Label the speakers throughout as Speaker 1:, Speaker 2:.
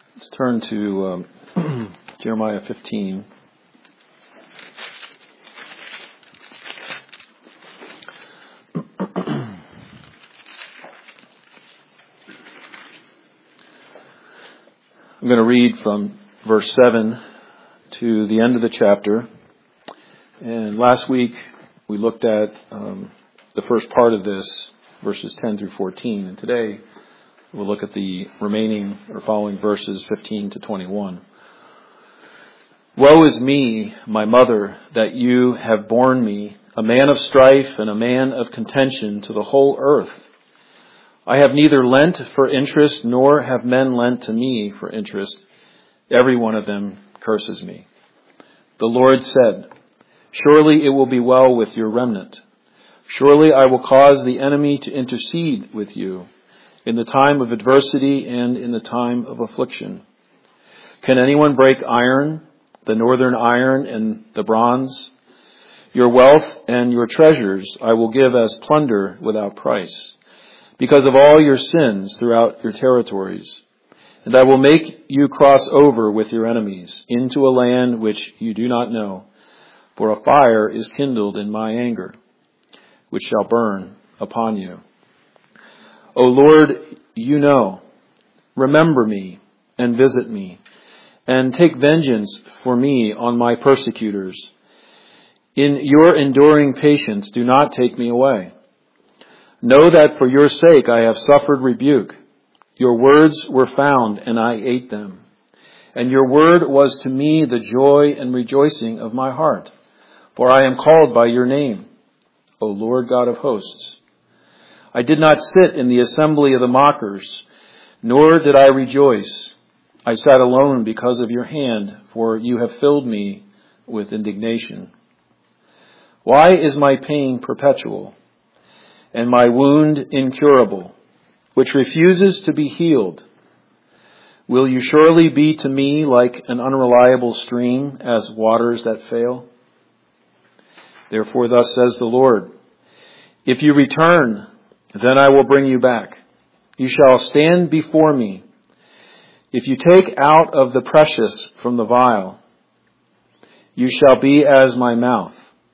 Speaker 1: Let's turn to Jeremiah 15. I'm going to read from verse 7 to the end of the chapter. And last week we looked at the first part of this, verses 10 through 14. And today we'll look at the remaining or following verses 15 to 21. Woe is me, my mother, that you have borne me, a man of strife and a man of contention to the whole earth. I have neither lent for interest, nor have men lent to me for interest. Every one of them curses me. The Lord said, surely it will be well with your remnant. Surely I will cause the enemy to intercede with you in the time of adversity and in the time of affliction. Can anyone break iron, the northern iron and the bronze? Your wealth and your treasures I will give as plunder without price, because of all your sins throughout your territories. And I will make you cross over with your enemies into a land which you do not know, for a fire is kindled in my anger, which shall burn upon you. O Lord, you know, remember me and visit me, and take vengeance for me on my persecutors. In your enduring patience, do not take me away. Know that for your sake I have suffered rebuke. Your words were found, and I ate them. And your word was to me the joy and rejoicing of my heart. For I am called by your name, O Lord God of hosts. I did not sit in the assembly of the mockers, nor did I rejoice. I sat alone because of your hand, for you have filled me with indignation. Why is my pain perpetual, and my wound incurable, which refuses to be healed? Will you surely be to me like an unreliable stream, as waters that fail? Therefore thus says the Lord, if you return, then I will bring you back. You shall stand before me. If you take out of the precious from the vial, you shall be as my mouth.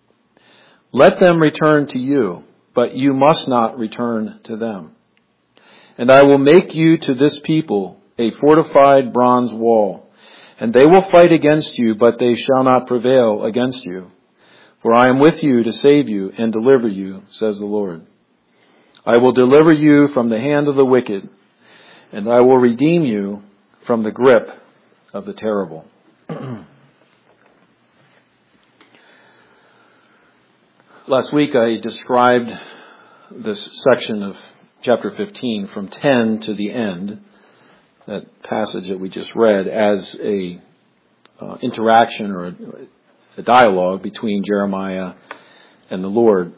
Speaker 1: Let them return to you, but you must not return to them. And I will make you to this people a fortified bronze wall, and they will fight against you, but they shall not prevail against you. For I am with you to save you and deliver you, says the Lord. I will deliver you from the hand of the wicked, and I will redeem you from the grip of the terrible. Last week I described this section of chapter 15 from 10 to the end, that passage that we just read, as a interaction or a dialogue between Jeremiah and the Lord.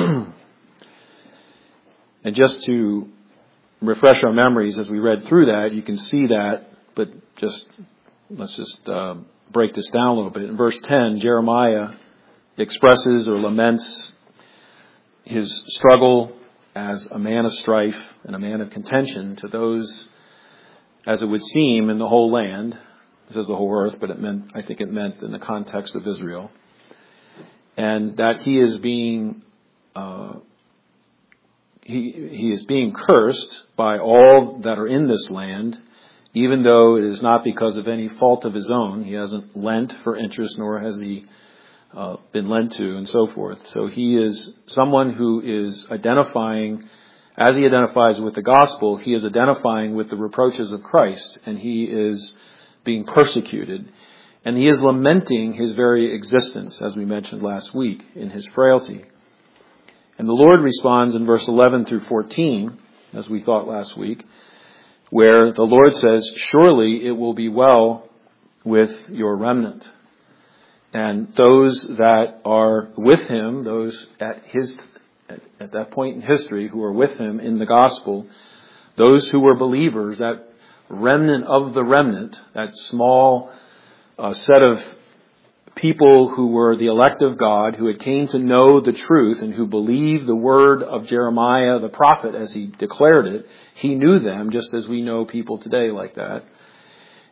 Speaker 1: And just to refresh our memories as we read through that, you can see that, but let's just break this down a little bit. In verse 10, Jeremiah expresses or laments his struggle as a man of strife and a man of contention to those, as it would seem, in the whole land. It says the whole earth, but I think it meant in the context of Israel. And that he is being he is being cursed by all that are in this land, even though it is not because of any fault of his own. He hasn't lent for interest, nor has he been lent to, and so forth. So he is someone who is identifying, as he identifies with the gospel, he is identifying with the reproaches of Christ, and he is being persecuted. And he is lamenting his very existence, as we mentioned last week, in his frailty. And the Lord responds in verse 11 through 14, as we thought last week, where the Lord says, surely it will be well with your remnant. And those that are with him, those at that point in history who are with him in the gospel, those who were believers, that remnant of the remnant, that small set of people who were the elect of God, who had came to know the truth and who believed the word of Jeremiah the prophet as he declared it. He knew them just as we know people today like that.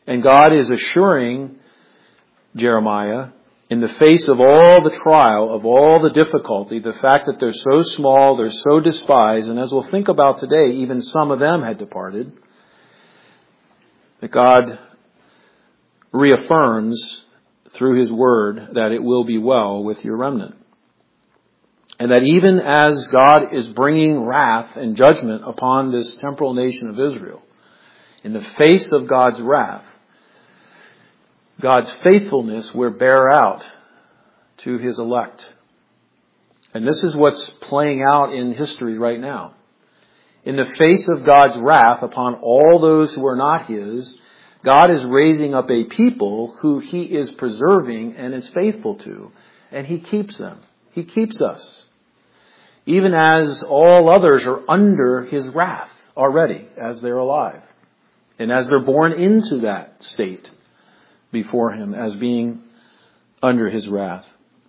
Speaker 1: And God is assuring Jeremiah, in the face of all the trial, of all the difficulty, the fact that they're so small, they're so despised, and as we'll think about today, even some of them had departed, that God reaffirms through His Word that it will be well with your remnant. And that even as God is bringing wrath and judgment upon this temporal nation of Israel, in the face of God's wrath, God's faithfulness will bear out to His elect. And this is what's playing out in history right now. In the face of God's wrath upon all those who are not His, God is raising up a people who He is preserving and is faithful to. And He keeps them. He keeps us. Even as all others are under His wrath already as they're alive. And as they're born into that state before Him as being under His wrath.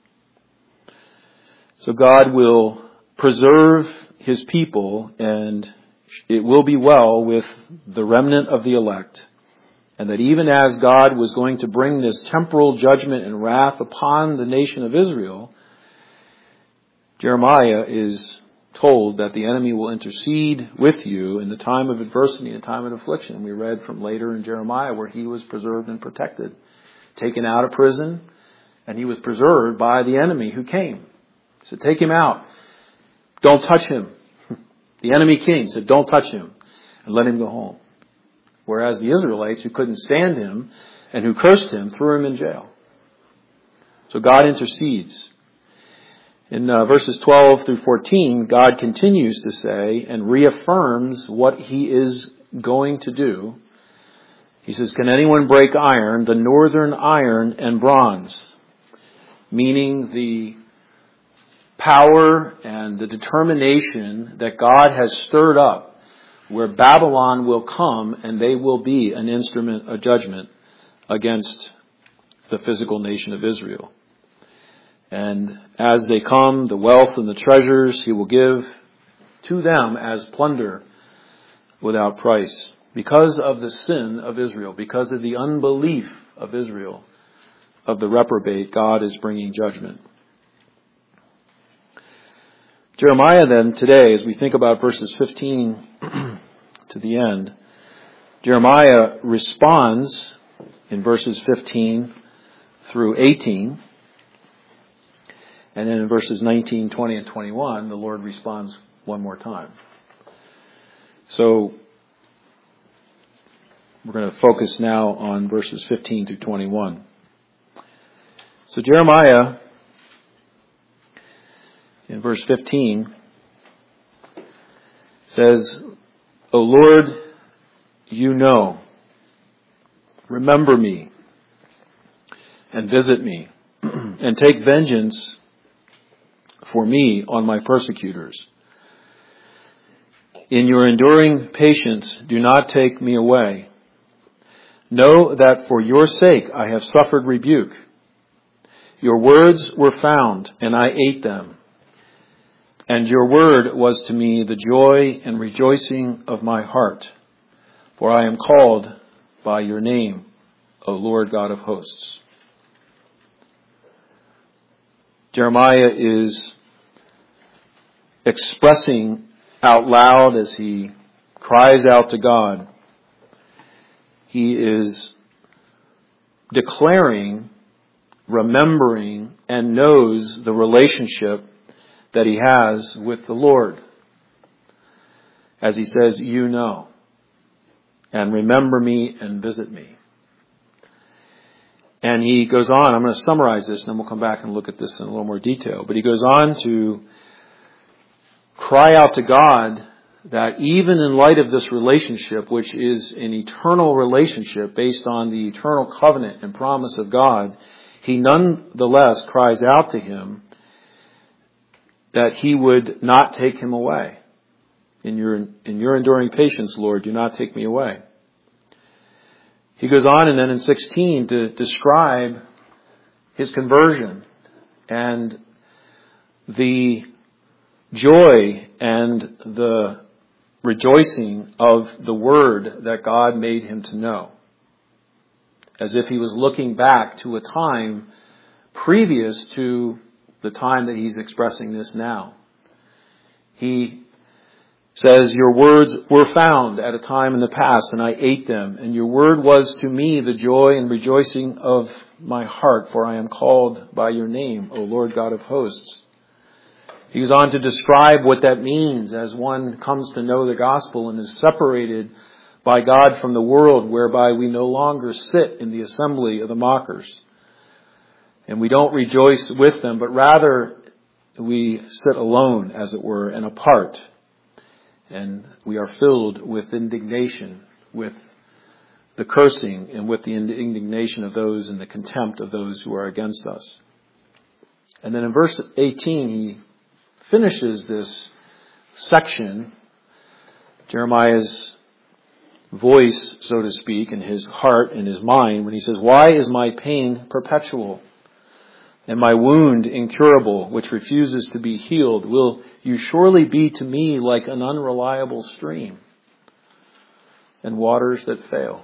Speaker 1: So God will preserve His people, and it will be well with the remnant of the elect. And that even as God was going to bring this temporal judgment and wrath upon the nation of Israel, Jeremiah is told that the enemy will intercede with you in the time of adversity and time of affliction. We read from later in Jeremiah where he was preserved and protected, taken out of prison, and he was preserved by the enemy who came. He said, take him out. Don't touch him. The enemy king said, don't touch him, and let him go home. Whereas the Israelites who couldn't stand him and who cursed him threw him in jail. So God intercedes. In verses 12 through 14, God continues to say and reaffirms what He is going to do. He says, can anyone break iron, the northern iron and bronze? Meaning the power and the determination that God has stirred up, where Babylon will come and they will be an instrument of judgment against the physical nation of Israel. And as they come, the wealth and the treasures He will give to them as plunder without price. Because of the sin of Israel, because of the unbelief of Israel, of the reprobate, God is bringing judgment. Jeremiah then, today, as we think about verses 15 to the end, Jeremiah responds in verses 15 through 18. And then in verses 19, 20, and 21, the Lord responds one more time. So we're going to focus now on verses 15 to 21. So Jeremiah, in verse 15, says, O Lord, you know, remember me, and visit me, and take vengeance for me on my persecutors. In your enduring patience, do not take me away. Know that for your sake I have suffered rebuke. Your words were found, and I ate them. And your word was to me the joy and rejoicing of my heart. For I am called by your name, O Lord God of hosts. Jeremiah is expressing out loud as he cries out to God. He is declaring, remembering, and knows the relationship that he has with the Lord. As he says, you know, and remember me and visit me. And he goes on, I'm going to summarize this and then we'll come back and look at this in a little more detail. But he goes on to cry out to God that even in light of this relationship, which is an eternal relationship based on the eternal covenant and promise of God, he nonetheless cries out to him that he would not take him away. In your enduring patience, Lord, do not take me away. He goes on and then in 16 to describe his conversion and the joy and the rejoicing of the word that God made him to know. as if he was looking back to a time previous to the time that he's expressing this now. He says, your words were found at a time in the past, and I ate them, and your word was to me the joy and rejoicing of my heart, for I am called by your name, O Lord God of hosts. He goes on to describe what that means as one comes to know the gospel and is separated by God from the world, whereby we no longer sit in the assembly of the mockers. And we don't rejoice with them, but rather we sit alone, as it were, and apart. And we are filled with indignation, with the cursing, and with the indignation of those and the contempt of those who are against us. And then in verse 18, he finishes this section, Jeremiah's voice, so to speak, in his heart and his mind, when he says, why is my pain perpetual and my wound incurable, which refuses to be healed? Will you surely be to me like an unreliable stream and waters that fail?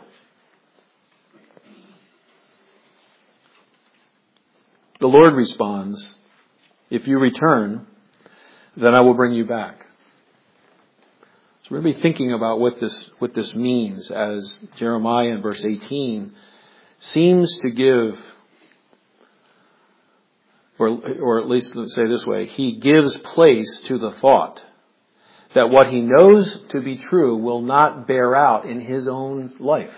Speaker 1: The Lord responds, if you return, then I will bring you back. So we're going to be thinking about what this means, as Jeremiah in verse 18 seems to give, or at least let's say this way, he gives place to the thought that what he knows to be true will not bear out in his own life.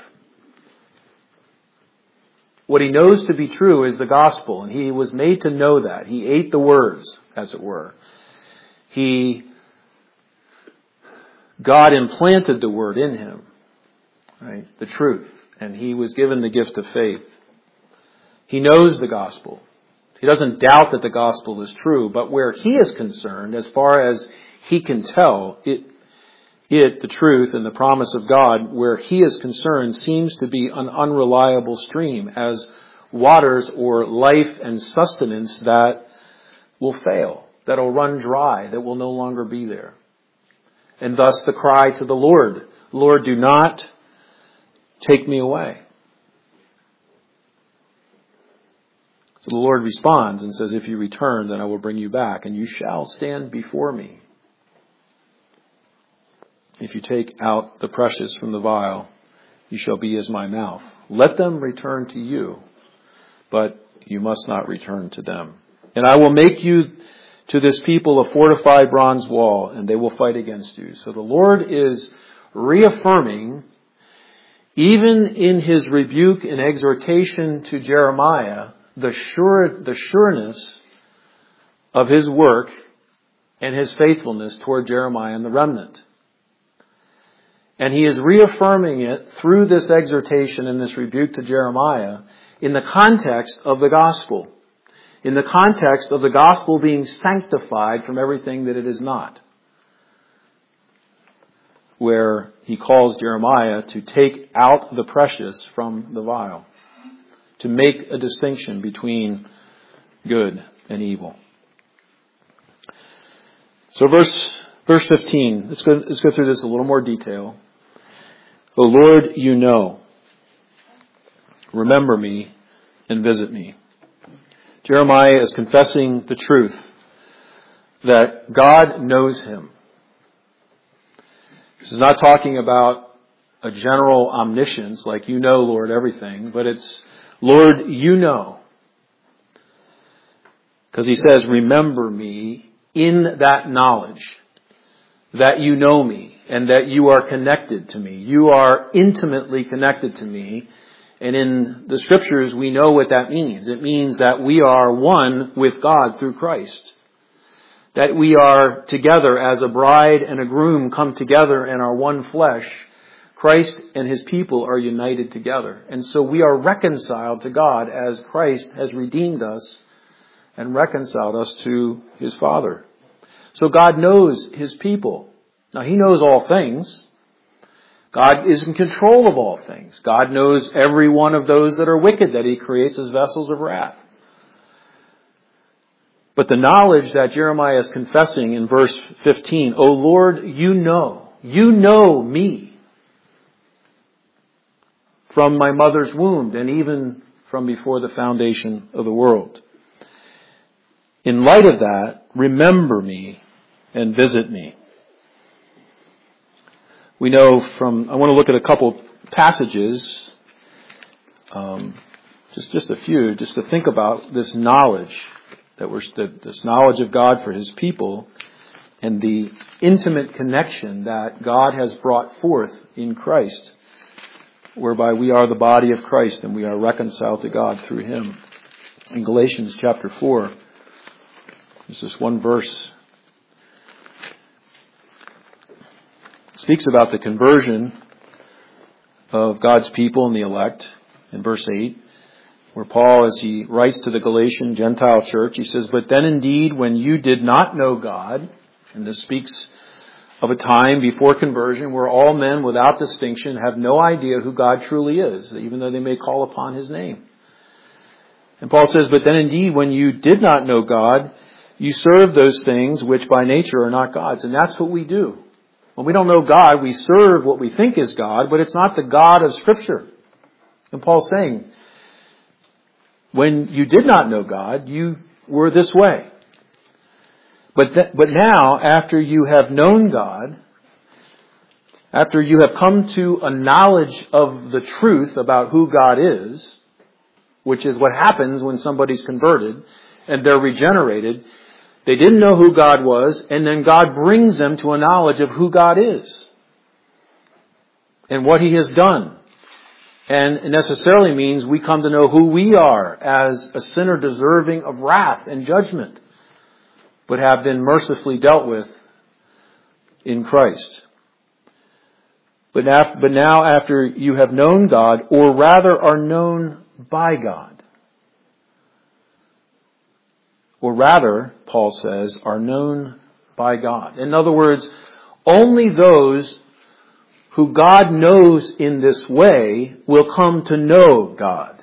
Speaker 1: What he knows to be true is the gospel, and he was made to know that. He ate the words, as it were. God implanted the word in him, right? The truth. And he was given the gift of faith. He knows the gospel. He doesn't doubt that the gospel is true, but where he is concerned, as far as he can tell, the truth and the promise of God, where he is concerned, seems to be an unreliable stream, as waters or life and sustenance that will fail, that will run dry, that will no longer be there. And thus the cry to the Lord, Lord, do not take me away. So the Lord responds and says, if you return, then I will bring you back, and you shall stand before me. If you take out the precious from the vial, you shall be as my mouth. Let them return to you, but you must not return to them. And I will make you to this people a fortified bronze wall, and they will fight against you. So the Lord is reaffirming, even in his rebuke and exhortation to Jeremiah, the sureness of his work and his faithfulness toward Jeremiah and the remnant. And he is reaffirming it through this exhortation and this rebuke to Jeremiah in the context of the gospel. In the context of the gospel being sanctified from everything that it is not. Where he calls Jeremiah to take out the precious from the vial. To make a distinction between good and evil. So verse 15, let's go through this in a little more detail. O Lord, you know. Remember me and visit me. Jeremiah is confessing the truth that God knows him. This is not talking about a general omniscience, like you know, Lord, everything, but it's, Lord, you know. Because he says, remember me in that knowledge that you know me and that you are connected to me. You are intimately connected to me. And in the scriptures, we know what that means. It means that we are one with God through Christ. That we are together as a bride and a groom come together and are one flesh. Christ and his people are united together. And so we are reconciled to God as Christ has redeemed us and reconciled us to his Father. So God knows his people. Now he knows all things. God is in control of all things. God knows every one of those that are wicked that he creates as vessels of wrath. But the knowledge that Jeremiah is confessing in verse 15, O Lord, you know me. from my mother's womb and even from before the foundation of the world. In light of that, remember me and visit me. We know I want to look at a couple passages, just a few, just to think about this knowledge, this knowledge of God for His people and the intimate connection that God has brought forth in Christ, whereby we are the body of Christ and we are reconciled to God through Him. In Galatians chapter 4, there's this one verse. It speaks about the conversion of God's people and the elect in verse 8, where Paul, as he writes to the Galatian Gentile church, he says, "But then indeed when you did not know God," and this speaks of a time before conversion where all men without distinction have no idea who God truly is, even though they may call upon His name. And Paul says, "But then indeed when you did not know God, you serve those things which by nature are not God's." And that's what we do. When we don't know God, we serve what we think is God, but it's not the God of Scripture. And Paul's saying, when you did not know God, you were this way. But now, after you have known God, after you have come to a knowledge of the truth about who God is, which is what happens when somebody's converted and they're regenerated, they didn't know who God was, and then God brings them to a knowledge of who God is and what He has done. And it necessarily means we come to know who we are as a sinner deserving of wrath and judgment, but have been mercifully dealt with in Christ. But now after you have known God, or rather are known by God, or rather, Paul says, are known by God. In other words, only those who God knows in this way will come to know God.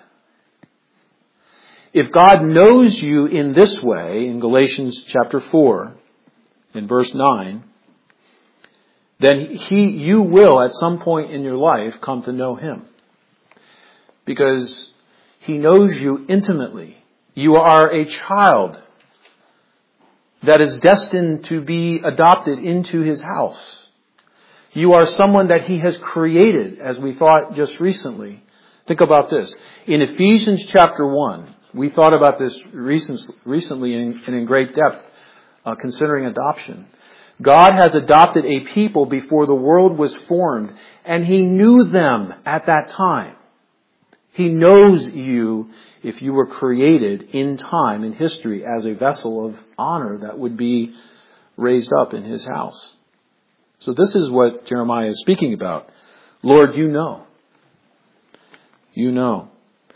Speaker 1: If God knows you in this way, in Galatians chapter 4, in verse 9, then you will at some point in your life come to know Him. Because He knows you intimately. You are a child that is destined to be adopted into His house. You are someone that He has created, as we thought just recently. Think about this. In Ephesians chapter 1, we thought about this recently and in great depth, considering adoption. God has adopted a people before the world was formed, and He knew them at that time. He knows you if you were created in time, in history, as a vessel of honor that would be raised up in His house. So this is what Jeremiah is speaking about. Lord, you know. You know.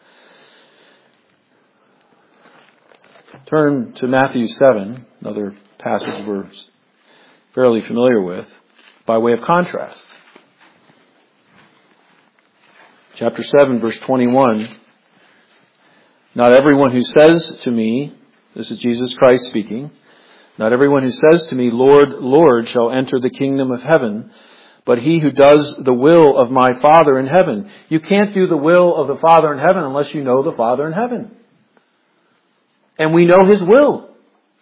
Speaker 1: Turn to Matthew 7, another passage we're fairly familiar with, by way of contrast. Chapter 7, verse 21. Not everyone who says to me, this is Jesus Christ speaking, not everyone who says to me, Lord, Lord, shall enter the kingdom of heaven, but he who does the will of my Father in heaven. You can't do the will of the Father in heaven unless you know the Father in heaven. And we know His will.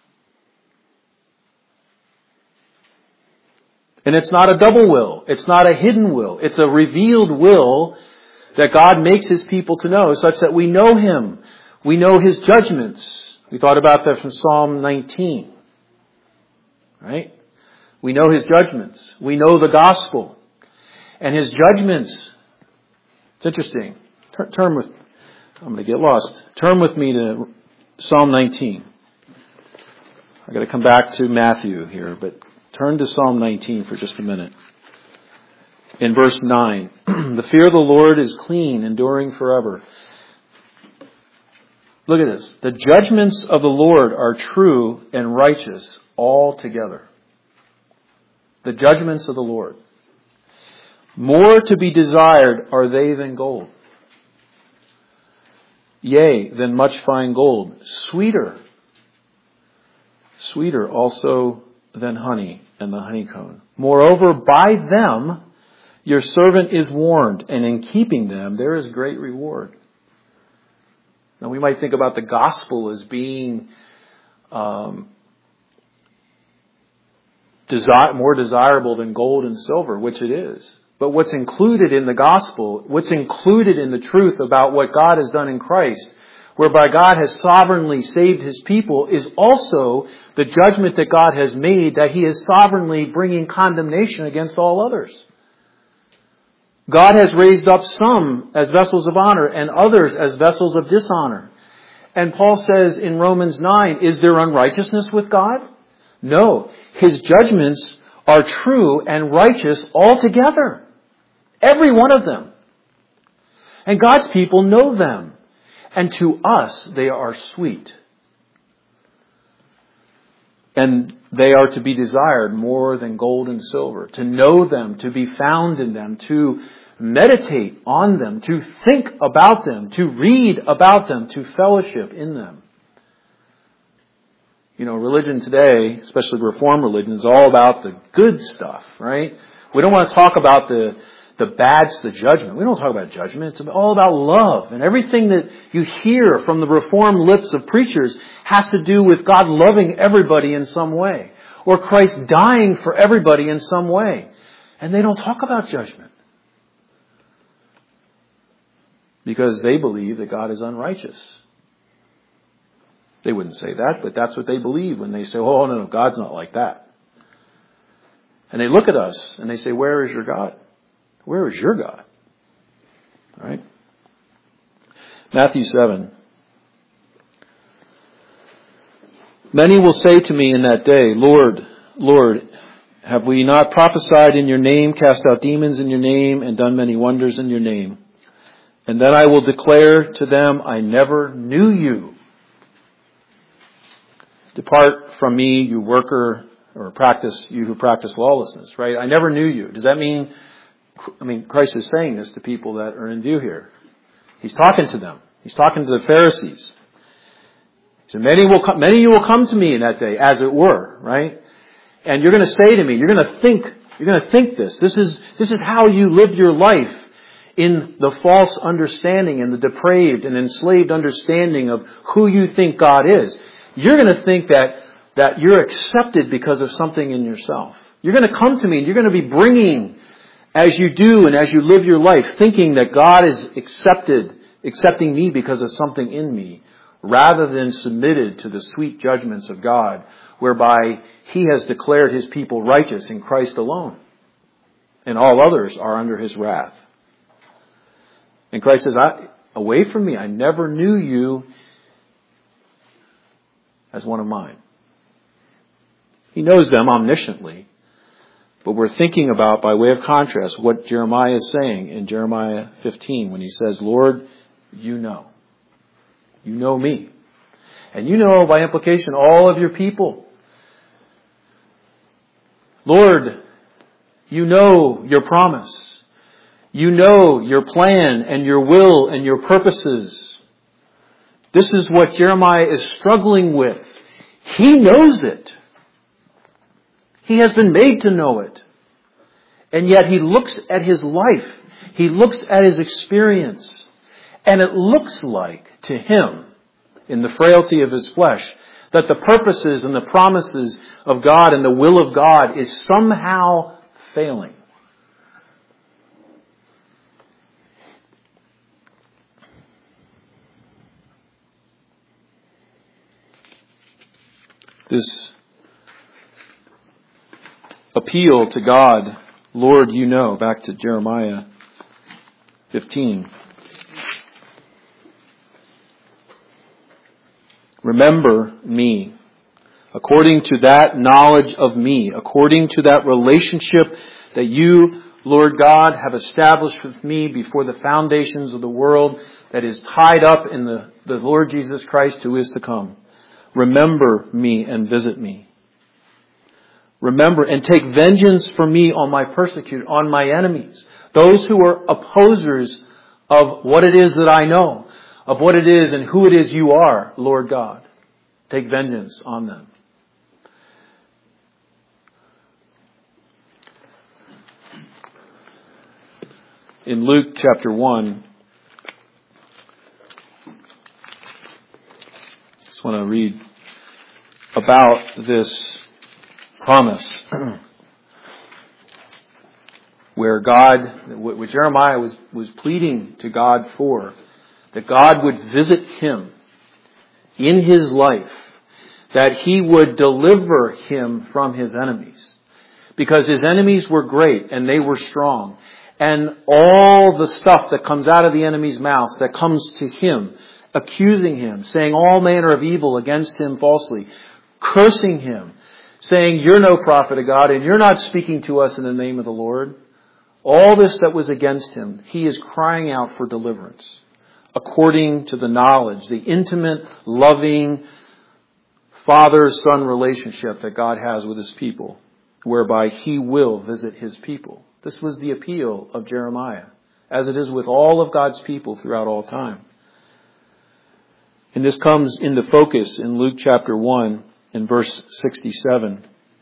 Speaker 1: And it's not a double will. It's not a hidden will. It's a revealed will that God makes His people to know, such that we know Him. We know His judgments. We thought about that from Psalm 19. Right? We know His judgments. We know the gospel. And His judgments. It's interesting. Turn with, I'm going to get lost. Turn with me to Psalm 19. I've got to come back to Matthew here, but turn to Psalm 19 for just a minute. In verse 9, the fear of the Lord is clean, enduring forever. Look at this. The judgments of the Lord are true and righteous altogether. The judgments of the Lord. More to be desired are they than gold. Yea, than much fine gold. Sweeter also than honey and the honeycomb. Moreover, by them Your servant is warned, and in keeping them there is great reward. Now we might think about the gospel as being more desirable than gold and silver, which it is. But what's included in the gospel, what's included in the truth about what God has done in Christ, whereby God has sovereignly saved His people, is also the judgment that God has made, that He is sovereignly bringing condemnation against all others. God has raised up some as vessels of honor and others as vessels of dishonor. And Paul says in Romans 9, is there unrighteousness with God? No. His judgments are true and righteous altogether. Every one of them. And God's people know them. And to us, they are sweet. And they are to be desired more than gold and silver. To know them, to be found in them, to meditate on them, to think about them, to read about them, to fellowship in them. You know, religion today, especially Reformed religion, is all about the good stuff, right? We don't want to talk about the bad's the judgment. We don't talk about judgment. It's all about love. And everything that you hear from the Reformed lips of preachers has to do with God loving everybody in some way. Or Christ dying for everybody in some way. And they don't talk about judgment. Because they believe that God is unrighteous. They wouldn't say that, but that's what they believe when they say, oh, no, God's not like that. And they look at us and they say, where is your God? Where is your God? All right? Matthew 7. Many will say to me in that day, Lord, Lord, have we not prophesied in your name, cast out demons in your name, and done many wonders in your name? And then I will declare to them, I never knew you. Depart from me, you worker, or you who practice lawlessness, right? I never knew you. Does that mean, Christ is saying this to people that are in view here. He's talking to them. He's talking to the Pharisees. He said, many of you will come to me in that day, as it were, right? And you're going to say to me, you're going to think this. This is how you live your life in the false understanding and the depraved and enslaved understanding of who you think God is. You're going to think that you're accepted because of something in yourself. You're going to come to me and you're going to be bringing, as you do and as you live your life, thinking that God is accepting me because of something in me, rather than submitted to the sweet judgments of God, whereby He has declared His people righteous in Christ alone. And all others are under His wrath. And Christ says, away from me, I never knew you as one of mine. He knows them omnisciently. But we're thinking about, by way of contrast, what Jeremiah is saying in Jeremiah 15 when he says, Lord, you know. You know me. And you know, by implication, all of your people. Lord, you know your promise. You know your plan and your will and your purposes. This is what Jeremiah is struggling with. He knows it. He has been made to know it. And yet he looks at his life. He looks at his experience. And it looks like to him, in the frailty of his flesh, that the purposes and the promises of God and the will of God is somehow failing. This appeal to God, Lord, you know, back to Jeremiah 15. Remember me, according to that knowledge of me, according to that relationship that you, Lord God, have established with me before the foundations of the world, that is tied up in the Lord Jesus Christ who is to come. Remember me and visit me. Remember and take vengeance for me on my persecutor, on my enemies. Those who are opposers of what it is that I know, of what it is and who it is you are, Lord God. Take vengeance on them. in Luke chapter 1, I just want to read about this promise where what Jeremiah was pleading to God for, that God would visit him in his life, that he would deliver him from his enemies. Because his enemies were great and they were strong. And all the stuff that comes out of the enemy's mouth, that comes to him, accusing him, saying all manner of evil against him falsely, cursing him, saying, you're no prophet of God and you're not speaking to us in the name of the Lord. All this that was against him, he is crying out for deliverance according to the knowledge, the intimate, loving father-son relationship that God has with his people, whereby he will visit his people. This was the appeal of Jeremiah, as it is with all of God's people throughout all time. And this comes into focus in Luke chapter 1 and verse 67,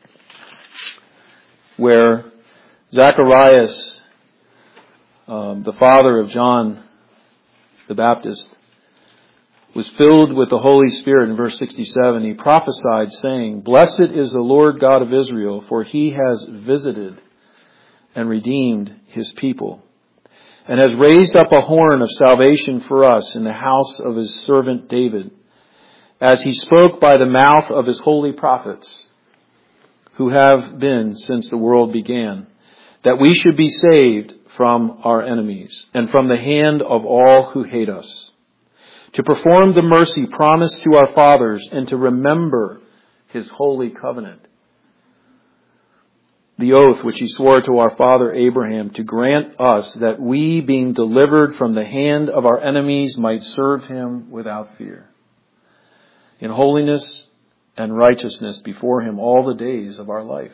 Speaker 1: where Zacharias, the father of John the Baptist, was filled with the Holy Spirit. In verse 67, he prophesied, saying, blessed is the Lord God of Israel, for he has visited and redeemed his people, and has raised up a horn of salvation for us in the house of his servant David, as he spoke by the mouth of his holy prophets, who have been since the world began, that we should be saved from our enemies and from the hand of all who hate us, to perform the mercy promised to our fathers and to remember his holy covenant, the oath which he swore to our father Abraham, to grant us that we, being delivered from the hand of our enemies, might serve him without fear, in holiness and righteousness before him all the days of our life.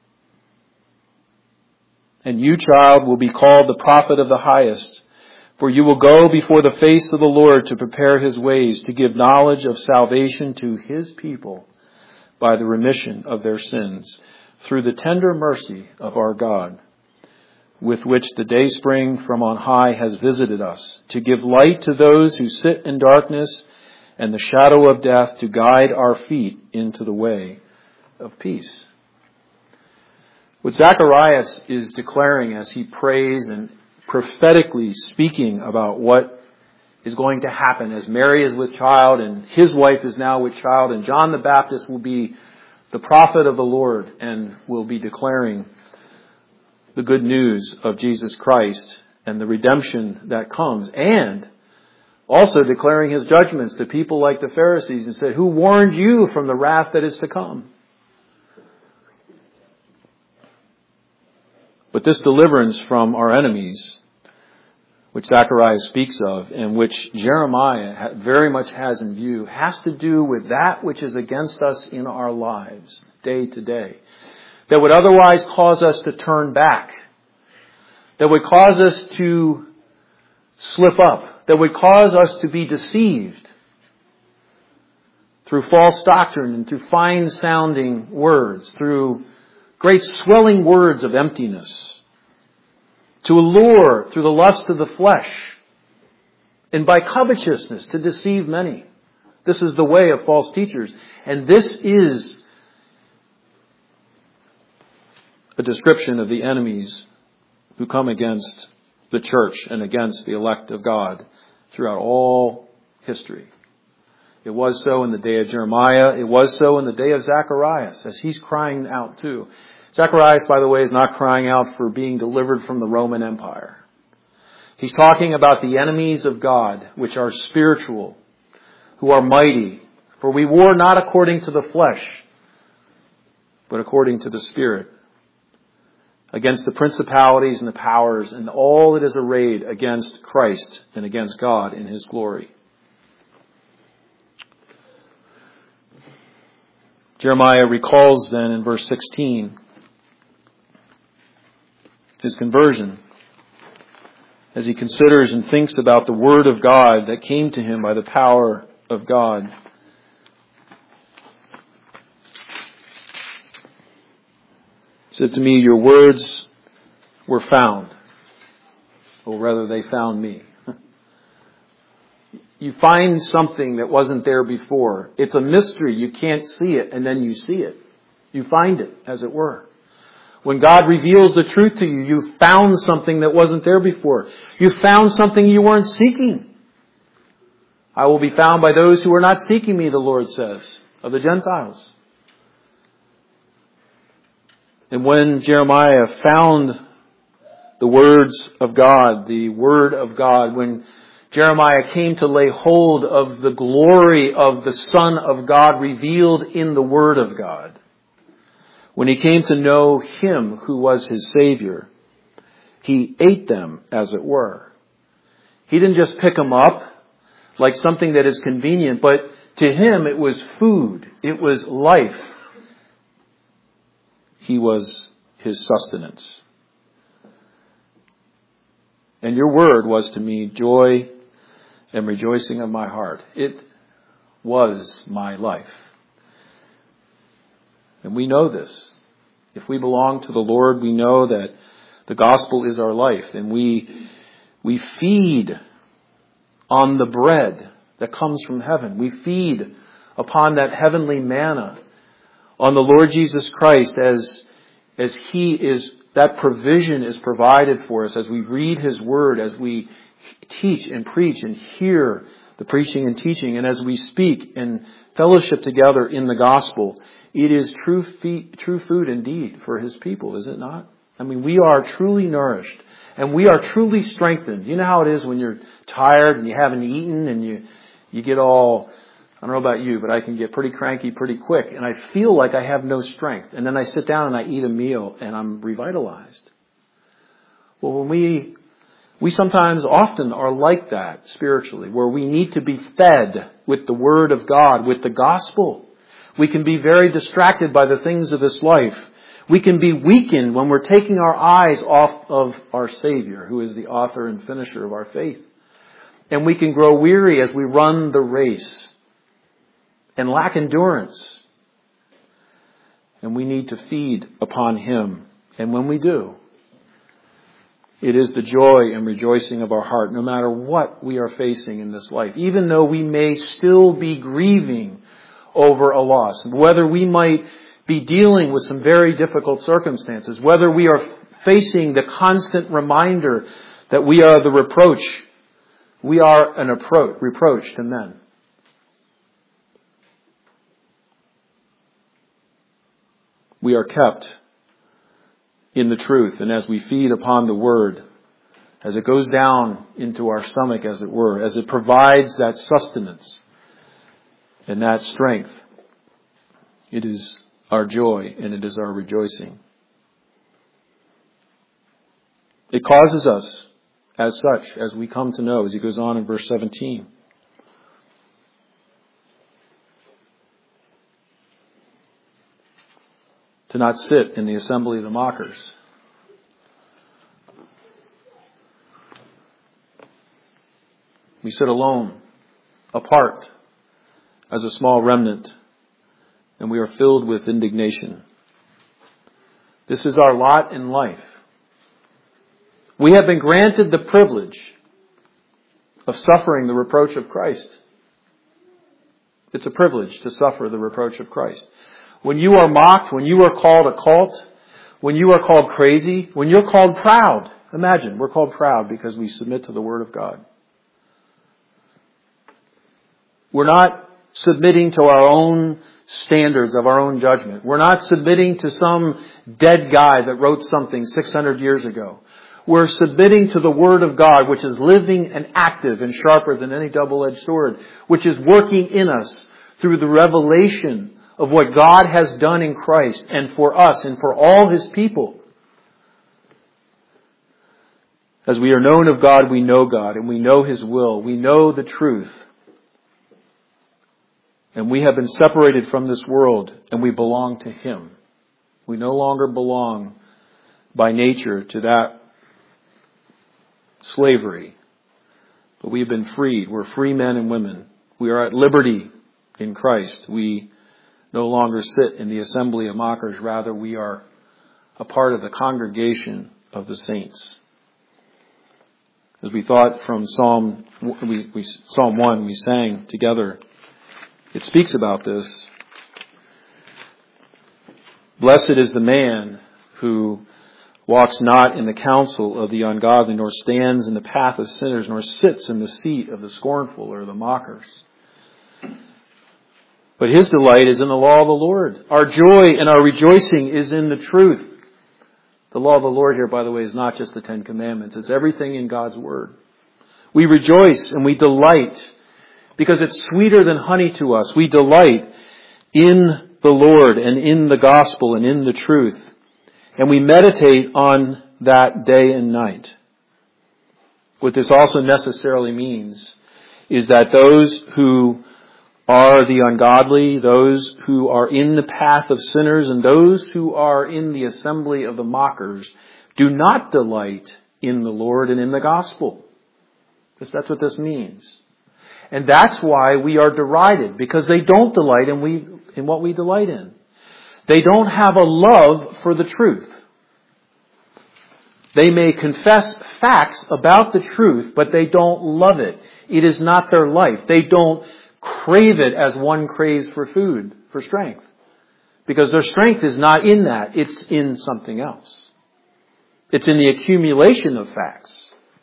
Speaker 1: And you, child, will be called the prophet of the highest, for you will go before the face of the Lord to prepare his ways, to give knowledge of salvation to his people by the remission of their sins, through the tender mercy of our God, with which the dayspring from on high has visited us, to give light to those who sit in darkness and the shadow of death, to guide our feet into the way of peace. What Zacharias is declaring as he prays and prophetically speaking about what is going to happen as Mary is with child and his wife is now with child, and John the Baptist will be the prophet of the Lord and will be declaring the good news of Jesus Christ and the redemption that comes, and also declaring his judgments to people like the Pharisees, and said, who warned you from the wrath that is to come? But this deliverance from our enemies, which Zacharias speaks of, and which Jeremiah very much has in view, has to do with that which is against us in our lives, day to day, that would otherwise cause us to turn back, that would cause us to slip up, that would cause us to be deceived through false doctrine and through fine-sounding words, through great swelling words of emptiness, to allure through the lust of the flesh, and by covetousness to deceive many. This is the way of false teachers. And this is a description of the enemies who come against the church and against the elect of God throughout all history. It was so in the day of Jeremiah. It was so in the day of Zacharias, as he's crying out too. Zacharias, by the way, is not crying out for being delivered from the Roman Empire. He's talking about the enemies of God, which are spiritual, who are mighty. For we war not according to the flesh, but according to the Spirit, against the principalities and the powers and all that is arrayed against Christ and against God in his glory. Jeremiah recalls then in verse 16 his conversion as he considers and thinks about the word of God that came to him by the power of God. He said to me, your words were found, or rather they found me. You find something that wasn't there before. It's a mystery. You can't see it, and then you see it. You find it, as it were. When God reveals the truth to you, you found something that wasn't there before. You found something you weren't seeking. I will be found by those who are not seeking me, the Lord says, of the Gentiles. And when Jeremiah found the words of God, the Word of God, when Jeremiah came to lay hold of the glory of the Son of God revealed in the Word of God, when he came to know Him who was his Savior, he ate them, as it were. He didn't just pick them up like something that is convenient, but to him it was food. It was life. He was his sustenance. And your word was to me joy and rejoicing of my heart. It was my life. And we know this. If we belong to the Lord, we know that the gospel is our life. And we feed on the bread that comes from heaven. We feed upon that heavenly manna, on the Lord Jesus Christ as He is, that provision is provided for us as we read His Word, as we teach and preach and hear the preaching and teaching, and as we speak and fellowship together in the gospel. It is true food indeed for His people, is it not? I mean, we are truly nourished and we are truly strengthened. You know how it is when you're tired and you haven't eaten and you get all, I don't know about you, but I can get pretty cranky pretty quick and I feel like I have no strength. And then I sit down and I eat a meal and I'm revitalized. Well, when we sometimes often are like that spiritually, where we need to be fed with the Word of God, with the gospel. We can be very distracted by the things of this life. We can be weakened when we're taking our eyes off of our Savior, who is the author and finisher of our faith. And we can grow weary as we run the race and lack endurance. And we need to feed upon Him. And when we do, it is the joy and rejoicing of our heart, no matter what we are facing in this life. Even though we may still be grieving over a loss, whether we might be dealing with some very difficult circumstances, whether we are facing the constant reminder that we are the reproach, we are an reproach to men. We are kept in the truth, and as we feed upon the Word, as it goes down into our stomach, as it were, as it provides that sustenance and that strength, it is our joy and it is our rejoicing. It causes us, as such, as we come to know, as he goes on in verse 17, to not sit in the assembly of the mockers. We sit alone, apart, as a small remnant, and we are filled with indignation. This is our lot in life. We have been granted the privilege of suffering the reproach of Christ. It's a privilege to suffer the reproach of Christ. When you are mocked, when you are called a cult, when you are called crazy, when you're called proud. Imagine, we're called proud because we submit to the Word of God. We're not submitting to our own standards of our own judgment. We're not submitting to some dead guy that wrote something 600 years ago. We're submitting to the Word of God, which is living and active and sharper than any double-edged sword, which is working in us through the revelation of what God has done in Christ and for us and for all His people. As we are known of God, we know God and we know His will. We know the truth. And we have been separated from this world and we belong to Him. We no longer belong by nature to that slavery. But we have been freed. We're free men and women. We are at liberty in Christ. We no longer sit in the assembly of mockers. Rather, we are a part of the congregation of the saints. As we thought from Psalm 1, we sang together. It speaks about this. Blessed is the man who walks not in the counsel of the ungodly, nor stands in the path of sinners, nor sits in the seat of the scornful or the mockers. But his delight is in the law of the Lord. Our joy and our rejoicing is in the truth. The law of the Lord here, by the way, is not just the Ten Commandments. It's everything in God's Word. We rejoice and we delight because it's sweeter than honey to us. We delight in the Lord and in the gospel and in the truth. And we meditate on that day and night. What this also necessarily means is that those who are the ungodly, those who are in the path of sinners, and those who are in the assembly of the mockers do not delight in the Lord and in the gospel. Because that's what this means. And that's why we are derided, because they don't delight in what we delight in. They don't have a love for the truth. They may confess facts about the truth, but they don't love it. It is not their life. They don't crave it as one craves for food, for strength. Because their strength is not in that. It's in something else. It's in the accumulation of facts.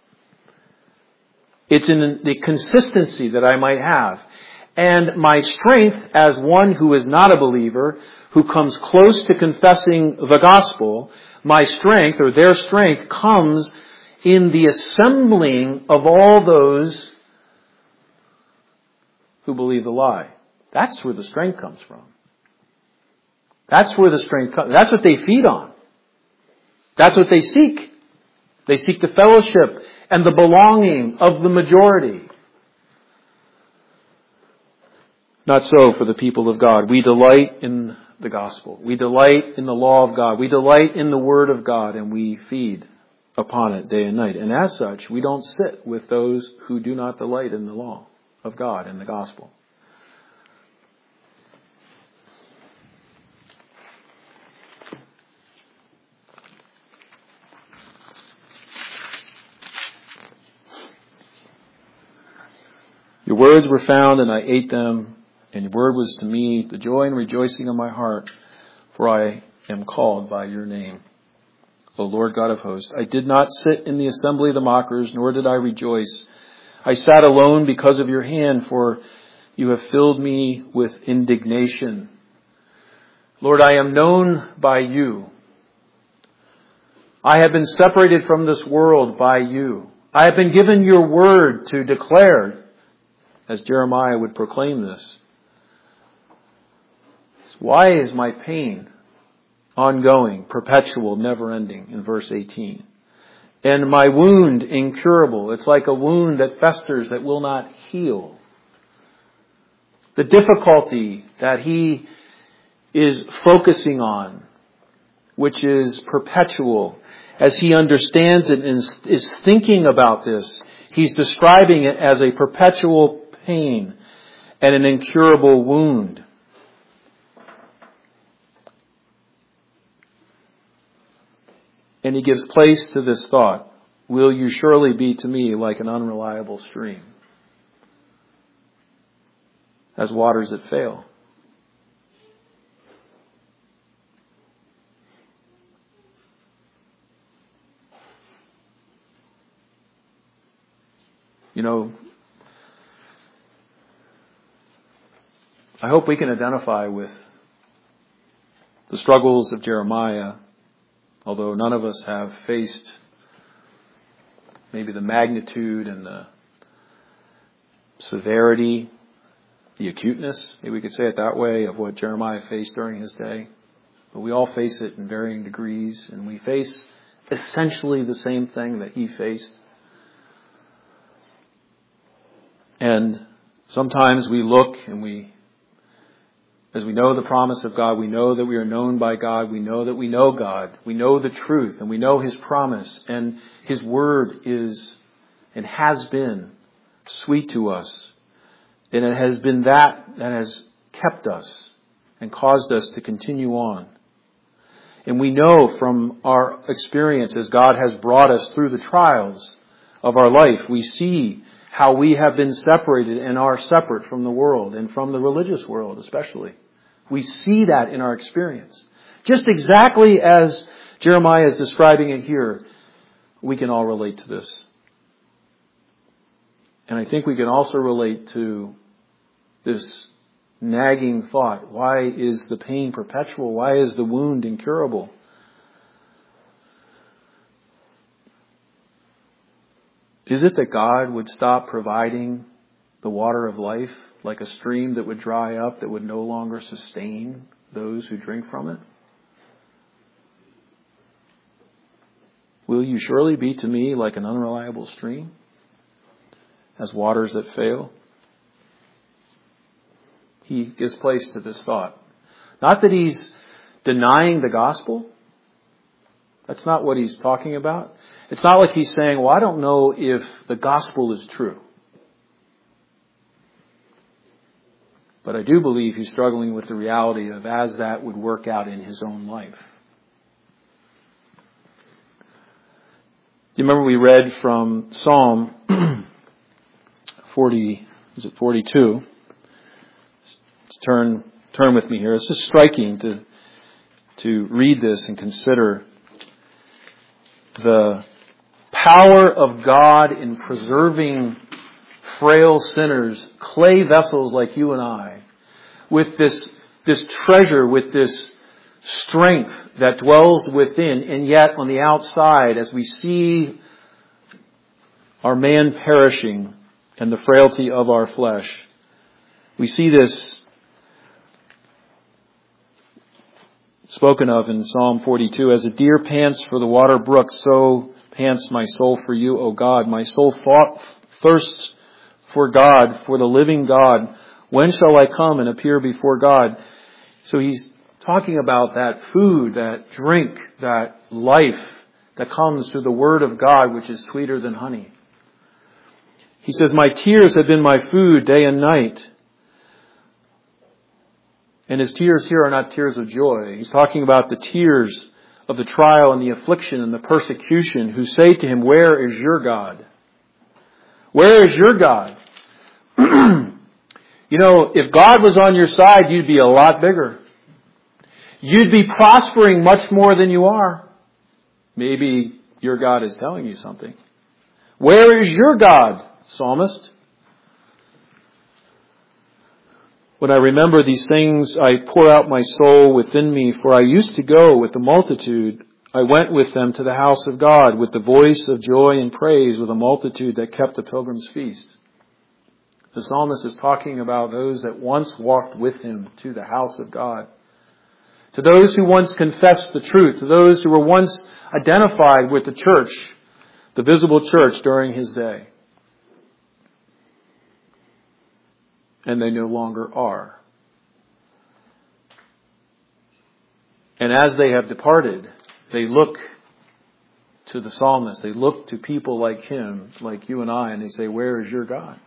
Speaker 1: It's in the consistency that I might have. And my strength as one who is not a believer, who comes close to confessing the gospel, my strength or their strength comes in the assembling of all those who believe the lie. That's where the strength comes from. That's where the strength comes. That's what they feed on. That's what they seek. They seek the fellowship and the belonging of the majority. Not so for the people of God. We delight in the gospel. We delight in the law of God. We delight in the word of God, and we feed upon it day and night. And as such, we don't sit with those who do not delight in the law of God and the gospel. Your words were found, and I ate them, and your word was to me the joy and rejoicing of my heart, for I am called by your name, O Lord God of hosts. I did not sit in the assembly of the mockers, nor did I rejoice. I sat alone because of your hand, for you have filled me with indignation. Lord, I am known by you. I have been separated from this world by you. I have been given your word to declare, as Jeremiah would proclaim this. Why is my pain ongoing, perpetual, never-ending, in verse 18? And my wound incurable. It's like a wound that festers, that will not heal. The difficulty that he is focusing on, which is perpetual, as he understands it and is thinking about this, he's describing it as a perpetual pain and an incurable wound. And he gives place to this thought: will you surely be to me like an unreliable stream, as waters that fail? You know, I hope we can identify with the struggles of Jeremiah, although none of us have faced maybe the magnitude and the severity, the acuteness, maybe we could say it that way, of what Jeremiah faced during his day. But we all face it in varying degrees, and we face essentially the same thing that he faced. And sometimes we look and as we know the promise of God, we know that we are known by God, we know that we know God, we know the truth, and we know his promise, and his word is and has been sweet to us. And it has been that has kept us and caused us to continue on. And we know from our experience, as God has brought us through the trials of our life. We see how we have been separated and are separate from the world and from the religious world especially. We see that in our experience. Just exactly as Jeremiah is describing it here, we can all relate to this. And I think we can also relate to this nagging thought. Why is the pain perpetual? Why is the wound incurable? Is it that God would stop providing the water of life like a stream that would dry up, that would no longer sustain those who drink from it? Will you surely be to me like an unreliable stream, as waters that fail? He gives place to this thought. Not that he's denying the gospel. That's not what he's talking about. It's not like he's saying, well, I don't know if the gospel is true. But I do believe he's struggling with the reality of as that would work out in his own life. Do you remember we read from Psalm 40, is it 42? Turn with me here. It's just striking to read this and consider the power of God in preserving frail sinners, clay vessels like you and I, with this treasure, with this strength that dwells within, and yet on the outside, as we see our man perishing and the frailty of our flesh, we see this spoken of in Psalm 42, as a deer pants for the water brook, so pants my soul for you, O God. My soul thirsts for God, for the living God. When shall I come and appear before God? So he's talking about that food, that drink, that life that comes through the Word of God, which is sweeter than honey. He says, my tears have been my food day and night. And his tears here are not tears of joy. He's talking about the tears of the trial and the affliction and the persecution, who say to him, where is your God? Where is your God? You know, if God was on your side, you'd be a lot bigger. You'd be prospering much more than you are. Maybe your God is telling you something. Where is your God, psalmist? When I remember these things, I pour out my soul within me, for I used to go with the multitude. I went with them to the house of God with the voice of joy and praise, with a multitude that kept the pilgrim's feast. The psalmist is talking about those that once walked with him to the house of God. To those who once confessed the truth, to those who were once identified with the church, the visible church during his day. And they no longer are. And as they have departed, they look to the psalmist. They look to people like him, like you and I, and they say, where is your God?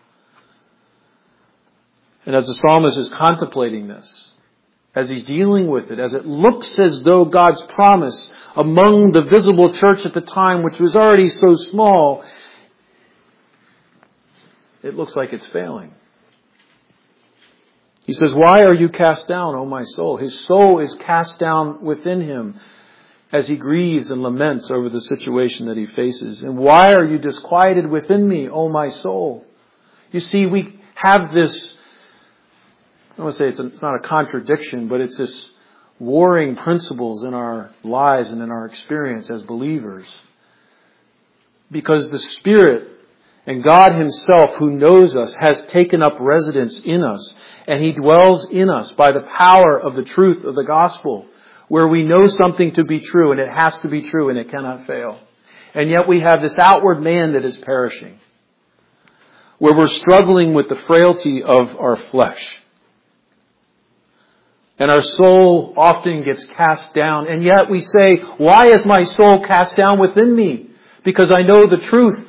Speaker 1: And as the psalmist is contemplating this, as he's dealing with it, as it looks as though God's promise among the visible church at the time, which was already so small, it looks like it's failing. He says, why are you cast down, O my soul? His soul is cast down within him as he grieves and laments over the situation that he faces. And why are you disquieted within me, O my soul? You see, we have this, I don't want to say it's not a contradiction, but it's this warring principles in our lives and in our experience as believers. Because the Spirit and God himself, who knows us, has taken up residence in us. And he dwells in us by the power of the truth of the gospel, where we know something to be true, and it has to be true, and it cannot fail. And yet we have this outward man that is perishing, where we're struggling with the frailty of our flesh. And our soul often gets cast down. And yet we say, why is my soul cast down within me? Because I know the truth.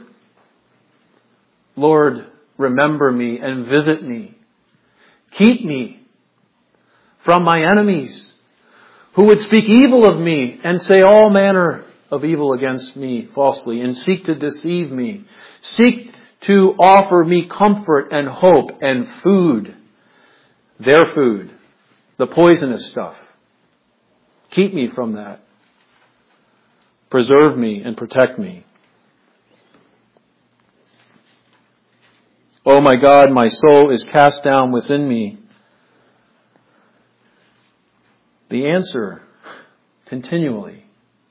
Speaker 1: Lord, remember me and visit me. Keep me from my enemies, who would speak evil of me and say all manner of evil against me falsely and seek to deceive me. Seek to offer me comfort and hope and food. Their food. The poisonous stuff. Keep me from that. Preserve me and protect me. Oh my God, my soul is cast down within me. The answer continually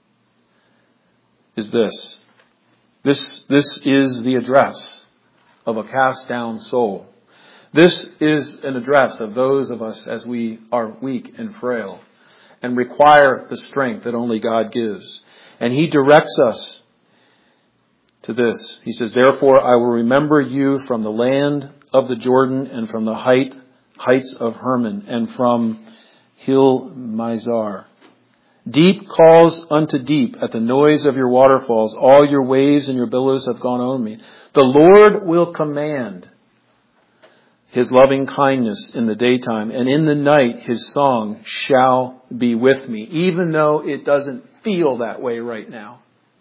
Speaker 1: is this. This is the address of a cast down soul. This is an address of those of us as we are weak and frail and require the strength that only God gives. And He directs us to this. He says, therefore I will remember you from the land of the Jordan and from the heights of Hermon and from Hil Mizar. Deep calls unto deep at the noise of your waterfalls. All your waves and your billows have gone over me. The Lord will command His loving kindness in the daytime, and in the night His song shall be with me, even though it doesn't feel that way right now.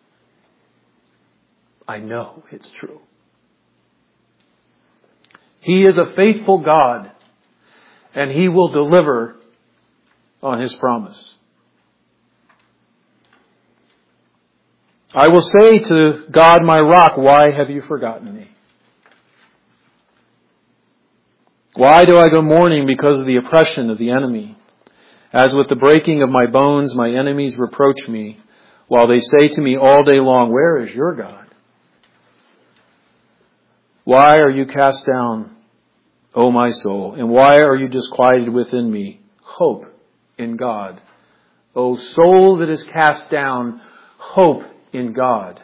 Speaker 1: I know it's true. He is a faithful God, and He will deliver on His promise. I will say to God, my rock, why have you forgotten me? Why do I go mourning because of the oppression of the enemy? As with the breaking of my bones, my enemies reproach me, while they say to me all day long, where is your God? Why are you cast down, O my soul? And why are you disquieted within me? Hope in God. O soul that is cast down, hope in God.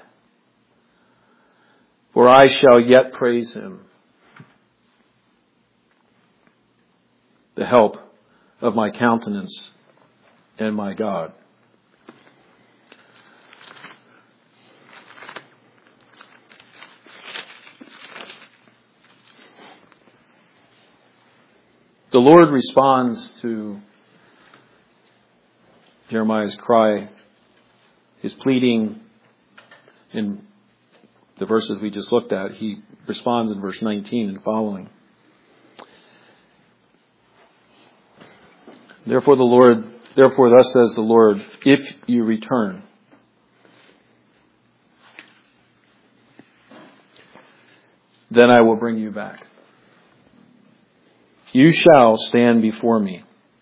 Speaker 1: For I shall yet praise Him, the help of my countenance and my God. The Lord responds to Jeremiah's cry, his pleading in the verses we just looked at. He responds in verse 19 and following. Therefore thus says the Lord, if you return, then I will bring you back. You shall stand before me.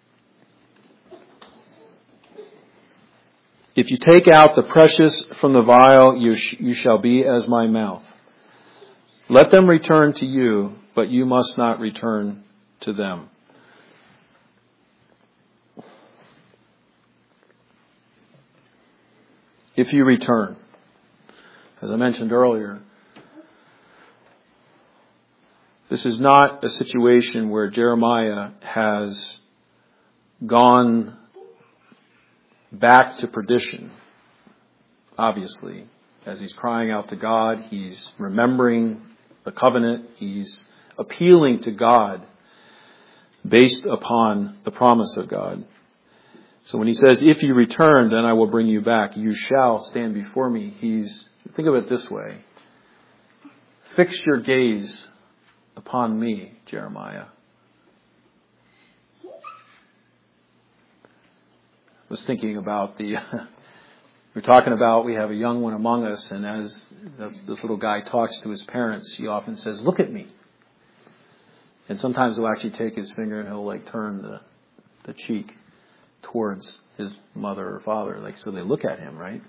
Speaker 1: If you take out the precious from the vial, you shall be as my mouth. Let them return to you, but you must not return to them. If you return. As I mentioned earlier, this is not a situation where Jeremiah has gone back to perdition. Obviously, as he's crying out to God, he's remembering the covenant, he's appealing to God based upon the promise of God. So when he says, if you return, then I will bring you back. You shall stand before me. Think of it this way. Fix your gaze upon me, Jeremiah. I was thinking about we're talking about we have a young one among us, and as this little guy talks to his parents, he often says, look at me. And sometimes he'll actually take his finger and he'll turn the cheek towards his mother or father, so they look at him, right?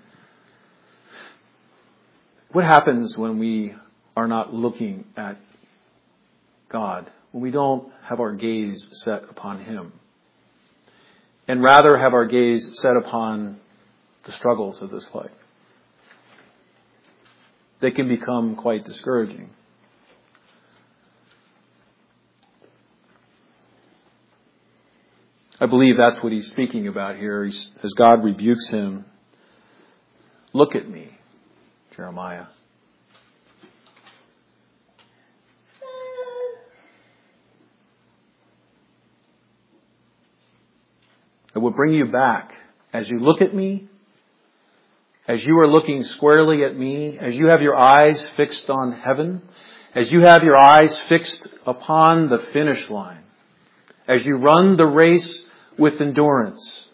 Speaker 1: What happens when we are not looking at God, when we don't have our gaze set upon Him, and rather have our gaze set upon the struggles of this life? They can become quite discouraging. I believe that's what he's speaking about here. As God rebukes him, look at me, Jeremiah. I will bring you back. As you look at me, as you are looking squarely at me, as you have your eyes fixed on heaven, as you have your eyes fixed upon the finish line, as you run the race with endurance,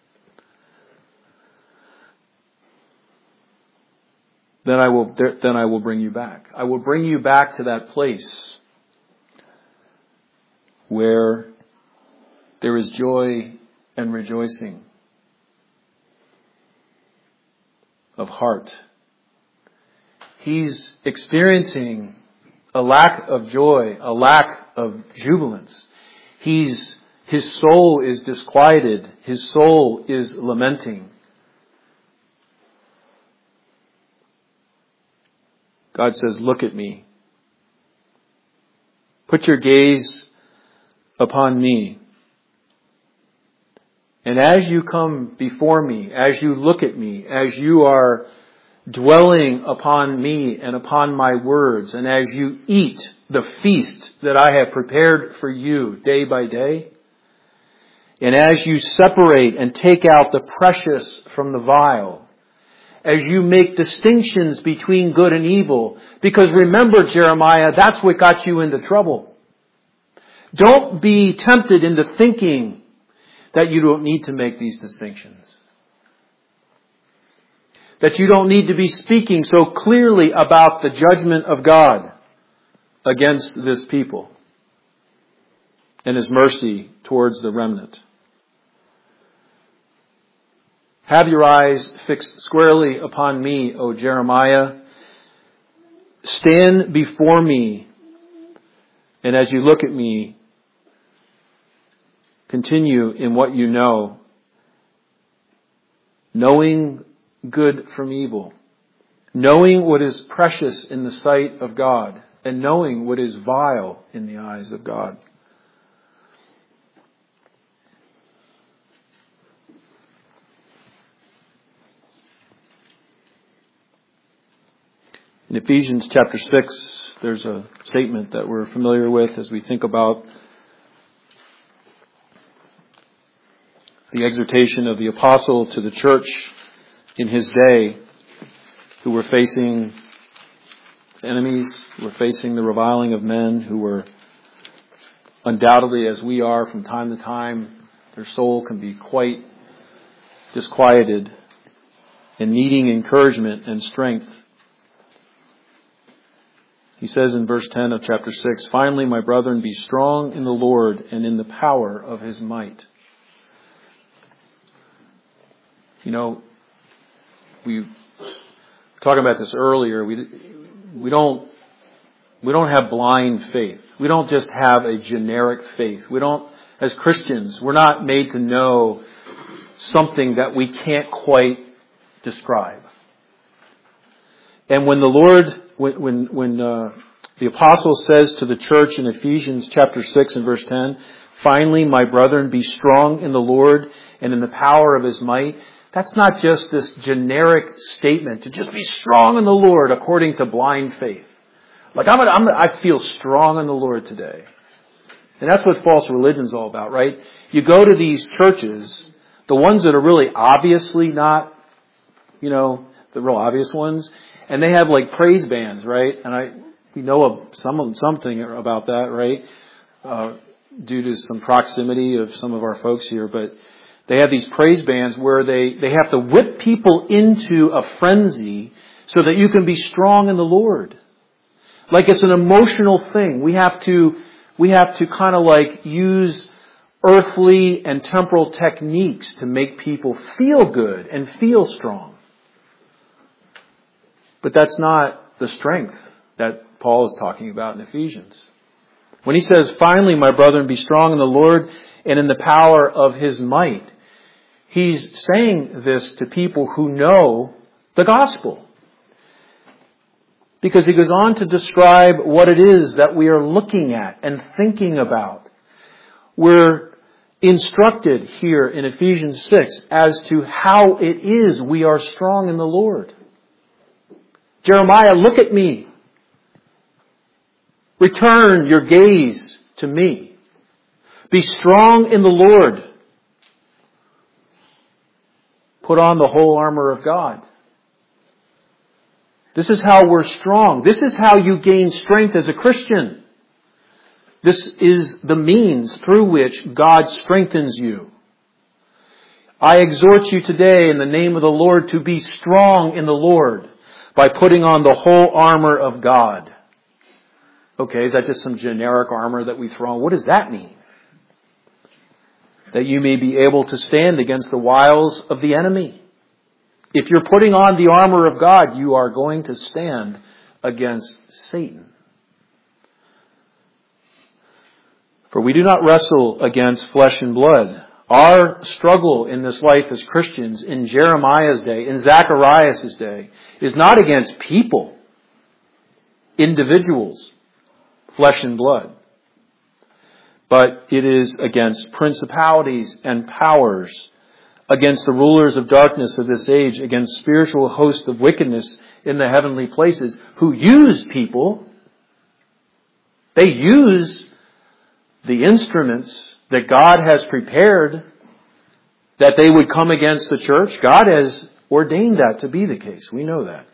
Speaker 1: then I will bring you back. I will bring you back to that place where there is joy and rejoicing of heart. He's experiencing a lack of joy, a lack of jubilance. His soul is disquieted. His soul is lamenting. God says, look at me. Put your gaze upon me. And as you come before me, as you look at me, as you are dwelling upon me and upon my words, and as you eat the feast that I have prepared for you day by day, and as you separate and take out the precious from the vile, as you make distinctions between good and evil, because remember, Jeremiah, that's what got you into trouble. Don't be tempted into thinking that you don't need to make these distinctions. That you don't need to be speaking so clearly about the judgment of God against this people and His mercy towards the remnant. Have your eyes fixed squarely upon me, O Jeremiah. Stand before me, and as you look at me, continue in what you know, knowing good from evil, knowing what is precious in the sight of God, and knowing what is vile in the eyes of God. In Ephesians chapter 6, there's a statement that we're familiar with as we think about the exhortation of the apostle to the church in his day, who were facing enemies, who were facing the reviling of men, who were undoubtedly, as we are from time to time, their soul can be quite disquieted and needing encouragement and strength. He says in verse 10 of chapter 6, "Finally, my brethren, be strong in the Lord and in the power of His might." You know, we were talking about this earlier. We don't have blind faith. We don't just have a generic faith. We don't, as Christians, we're not made to know something that we can't quite describe. And when the Lord, when the apostle says to the church in Ephesians chapter 6 and verse 10, "Finally, my brethren, be strong in the Lord and in the power of His might," that's not just this generic statement to just be strong in the Lord according to blind faith. Like I feel strong in the Lord today. And that's what false religion's all about, right? You go to these churches, the ones that are really obviously not, the real obvious ones, and they have like praise bands, right? And we know of something about that, right? Due to some proximity of some of our folks here, but they have these praise bands where they have to whip people into a frenzy so that you can be strong in the Lord. Like it's an emotional thing. We have to kind of like use earthly and temporal techniques to make people feel good and feel strong. But that's not the strength that Paul is talking about in Ephesians. When he says, "Finally, my brethren, be strong in the Lord and in the power of His might," he's saying this to people who know the gospel. Because he goes on to describe what it is that we are looking at and thinking about. We're instructed here in Ephesians 6 as to how it is we are strong in the Lord. Jeremiah, look at me. Return your gaze to me. Be strong in the Lord. Put on the whole armor of God. This is how we're strong. This is how you gain strength as a Christian. This is the means through which God strengthens you. I exhort you today in the name of the Lord to be strong in the Lord by putting on the whole armor of God. Okay, is that just some generic armor that we throw on? What does that mean? That you may be able to stand against the wiles of the enemy. If you're putting on the armor of God, you are going to stand against Satan. For we do not wrestle against flesh and blood. Our struggle in this life as Christians, in Jeremiah's day, in Zacharias' day, is not against people, individuals, flesh and blood. But it is against principalities and powers, against the rulers of darkness of this age, against spiritual hosts of wickedness in the heavenly places, who use people. They use the instruments that God has prepared that they would come against the church. God has ordained that to be the case. We know that.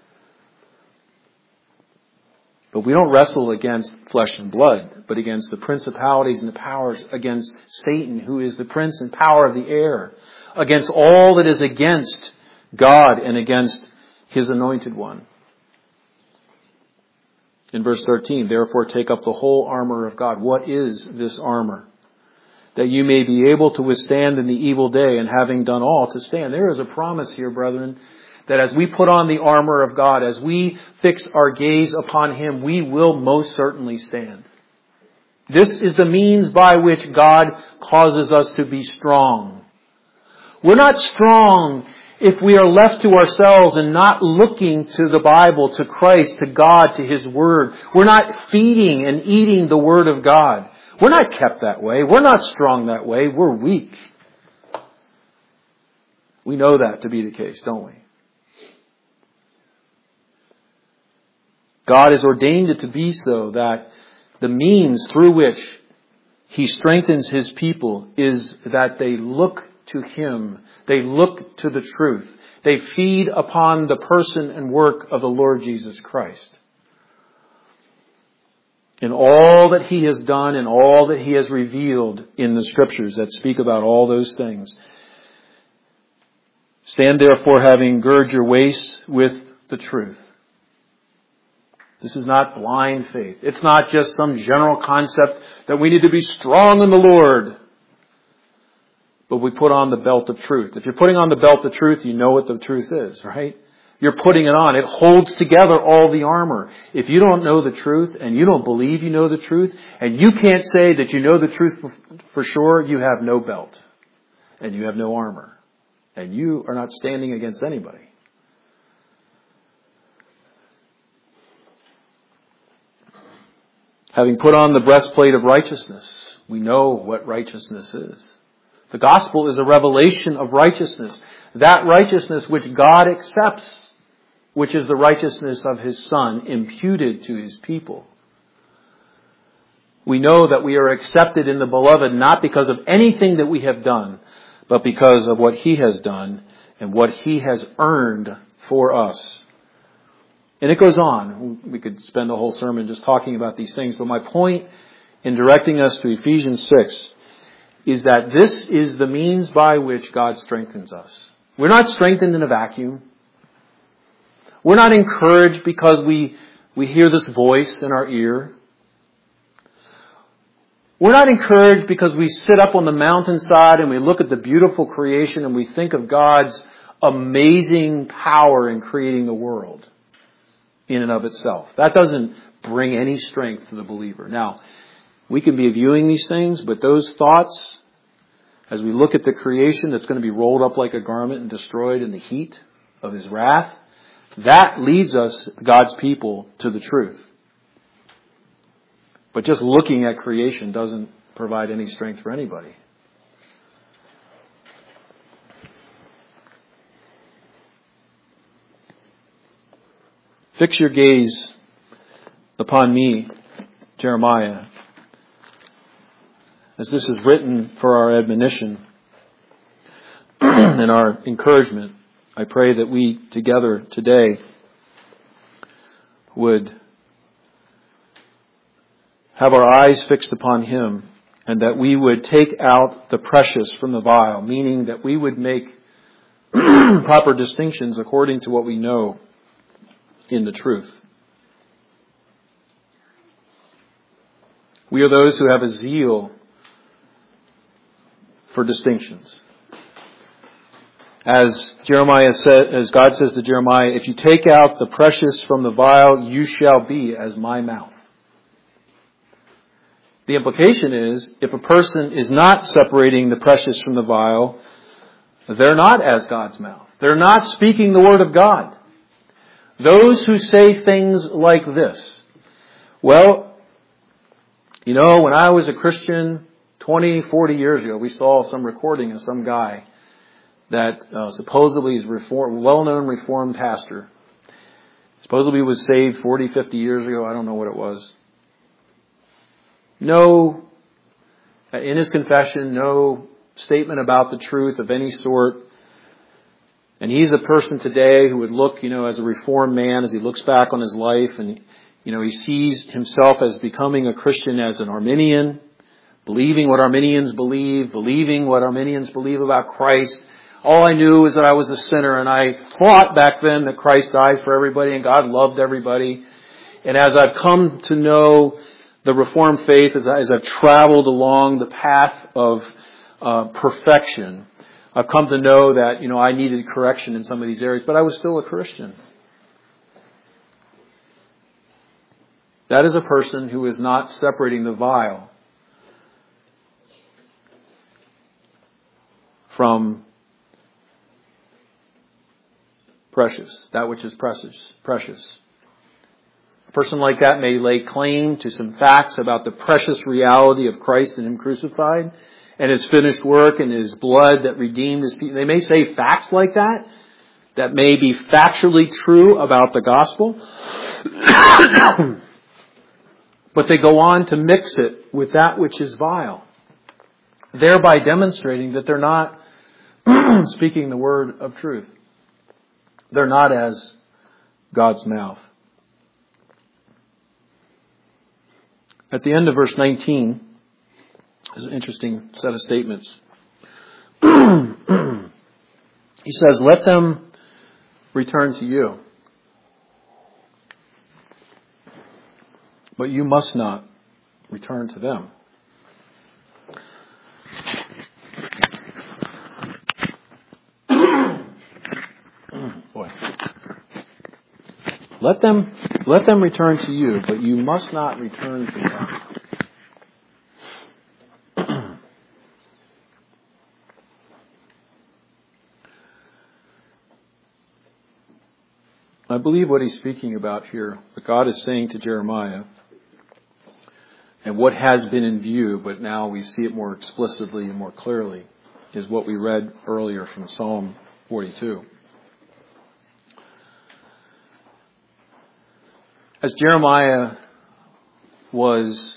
Speaker 1: But we don't wrestle against flesh and blood, but against the principalities and the powers, against Satan, who is the prince and power of the air, against all that is against God and against His anointed one. In verse 13, therefore take up the whole armor of God. What is this armor? That you may be able to withstand in the evil day, and having done all, to stand. There is a promise here, brethren, that as we put on the armor of God, as we fix our gaze upon Him, we will most certainly stand. This is the means by which God causes us to be strong. We're not strong if we are left to ourselves and not looking to the Bible, to Christ, to God, to His Word. We're not feeding and eating the Word of God. We're not kept that way. We're not strong that way. We're weak. We know that to be the case, don't we? God has ordained it to be so, that the means through which He strengthens His people is that they look to Him. They look to the truth. They feed upon the person and work of the Lord Jesus Christ. In all that He has done and all that He has revealed in the Scriptures that speak about all those things. Stand therefore, having girded your waist with the truth. This is not blind faith. It's not just some general concept that we need to be strong in the Lord. But we put on the belt of truth. If you're putting on the belt of truth, you know what the truth is, right? You're putting it on. It holds together all the armor. If you don't know the truth and you don't believe you know the truth, and you can't say that you know the truth for sure, you have no belt and you have no armor. And you are not standing against anybody. Having put on the breastplate of righteousness, we know what righteousness is. The gospel is a revelation of righteousness. That righteousness which God accepts, which is the righteousness of His Son imputed to His people. We know that we are accepted in the Beloved not because of anything that we have done, but because of what He has done and what He has earned for us. And it goes on. We could spend the whole sermon just talking about these things. But my point in directing us to Ephesians 6 is that this is the means by which God strengthens us. We're not strengthened in a vacuum. We're not encouraged because we hear this voice in our ear. We're not encouraged because we sit up on the mountainside and we look at the beautiful creation and we think of God's amazing power in creating the world in and of itself. That doesn't bring any strength to the believer. Now, we can be viewing these things, but those thoughts, as we look at the creation that's going to be rolled up like a garment and destroyed in the heat of His wrath, that leads us, God's people, to the truth. But just looking at creation doesn't provide any strength for anybody. Fix your gaze upon me, Jeremiah, as this is written for our admonition and our encouragement. I pray that we together today would have our eyes fixed upon Him, and that we would take out the precious from the vile, meaning that we would make proper distinctions according to what we know in the truth. We are those who have a zeal for distinctions. As Jeremiah said, as God says to Jeremiah, if you take out the precious from the vile, you shall be as my mouth. The implication is, if a person is not separating the precious from the vile, they're not as God's mouth. They're not speaking the word of God. Those who say things like this, well, you know, when I was a Christian 20, 40 years ago, we saw some recording of some guy that supposedly is well-known Reformed pastor. Supposedly was saved 40, 50 years ago. I don't know what it was. No, in his confession, no statement about the truth of any sort. And he's a person today who would look, as a reformed man, as he looks back on his life, and, he sees himself as becoming a Christian, as an Arminian, believing what Arminians believe, believing what Arminians believe about Christ. All I knew is that I was a sinner, and I thought back then that Christ died for everybody and God loved everybody. And as I've come to know the Reformed faith, as I've traveled along the path of perfection, I've come to know that, I needed correction in some of these areas, but I was still a Christian. That is a person who is not separating the vile from precious, that which is precious. A person like that may lay claim to some facts about the precious reality of Christ and Him crucified, and His finished work and His blood that redeemed His people. They may say facts like that may be factually true about the gospel, but they go on to mix it with that which is vile, thereby demonstrating that they're not speaking the word of truth. They're not as God's mouth. At the end of verse 19, is an interesting set of statements. He says, let them return to you, but you must not return to them. Boy. Let them return to you, but you must not return to them. I believe what he's speaking about here, what God is saying to Jeremiah, and what has been in view, but now we see it more explicitly and more clearly, is what we read earlier from Psalm 42. As Jeremiah was,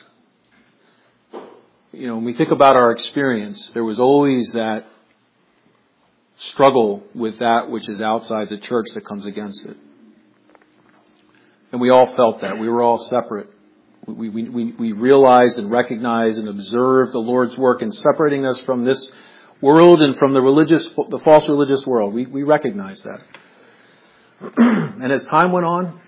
Speaker 1: when we think about our experience, there was always that struggle with that which is outside the church that comes against it. And we all felt that. We were all separate. We realized and recognized and observed the Lord's work in separating us from this world and from the false religious world. We recognized that. And as time went on,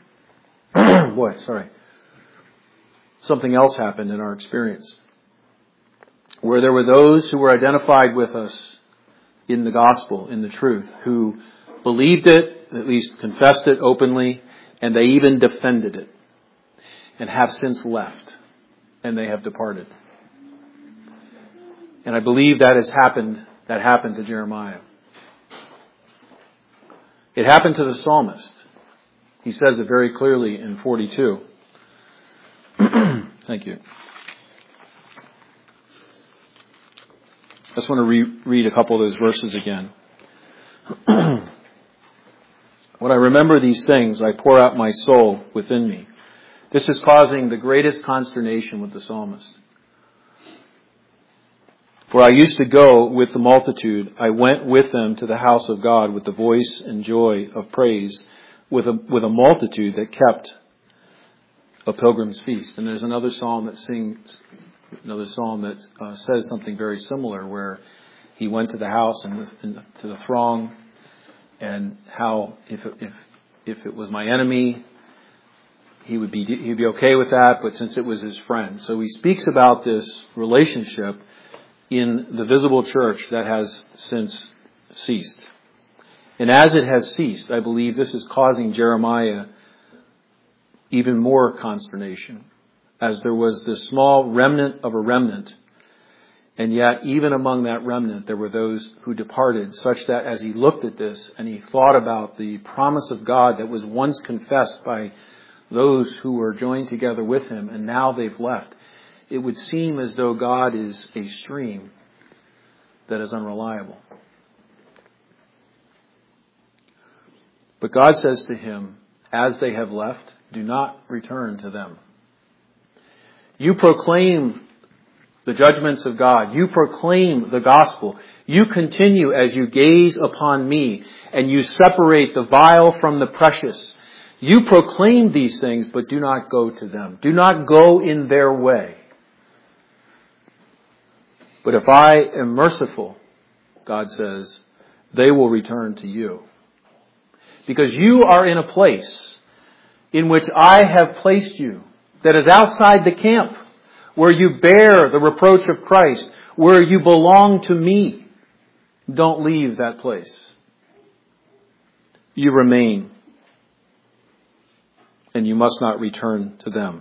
Speaker 1: something else happened in our experience, where there were those who were identified with us in the gospel, in the truth, who believed it, at least confessed it openly, and they even defended it, and have since left, and they have departed. And I believe that happened to Jeremiah. It happened to the psalmist. He says it very clearly in 42. Thank you. I just want to read a couple of those verses again. When I remember these things, I pour out my soul within me. This is causing the greatest consternation with the psalmist. For I used to go with the multitude. I went with them to the house of God with the voice and joy of praise, with a multitude that kept a pilgrim's feast. And there's another psalm that says something very similar, where he went to the house and to the throng, and how if it was my enemy, he'd be okay with that, but since it was his friend. So he speaks about this relationship in the visible church that has since ceased. And as it has ceased, I believe this is causing Jeremiah even more consternation, as there was this small remnant of a remnant. And yet, even among that remnant, there were those who departed, such that as he looked at this and he thought about the promise of God that was once confessed by those who were joined together with him, and now they've left, it would seem as though God is a stream that is unreliable. But God says to him, as they have left, do not return to them. You proclaim the judgments of God. You proclaim the gospel. You continue as you gaze upon me, and you separate the vile from the precious. You proclaim these things, but do not go to them. Do not go in their way. But if I am merciful, God says, they will return to you. Because you are in a place in which I have placed you that is outside the camp, where you bear the reproach of Christ, where you belong to me. Don't leave that place. You remain. And you must not return to them.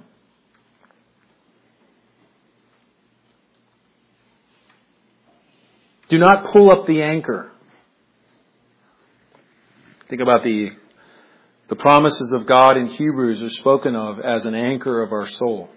Speaker 1: Do not pull up the anchor. Think about the promises of God in Hebrews are spoken of as an anchor of our soul.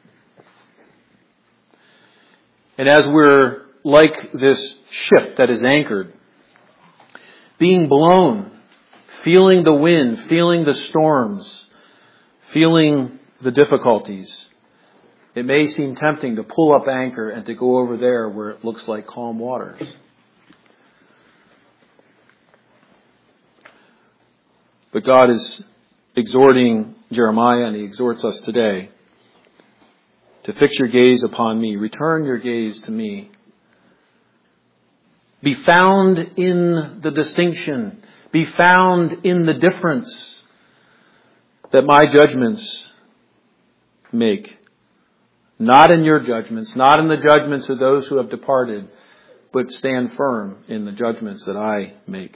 Speaker 1: And as we're like this ship that is anchored, being blown, feeling the wind, feeling the storms, feeling the difficulties, it may seem tempting to pull up anchor and to go over there where it looks like calm waters. But God is exhorting Jeremiah, and he exhorts us today, to fix your gaze upon me. Return your gaze to me. Be found in the distinction. Be found in the difference that my judgments make. Not in your judgments, not in the judgments of those who have departed, but stand firm in the judgments that I make.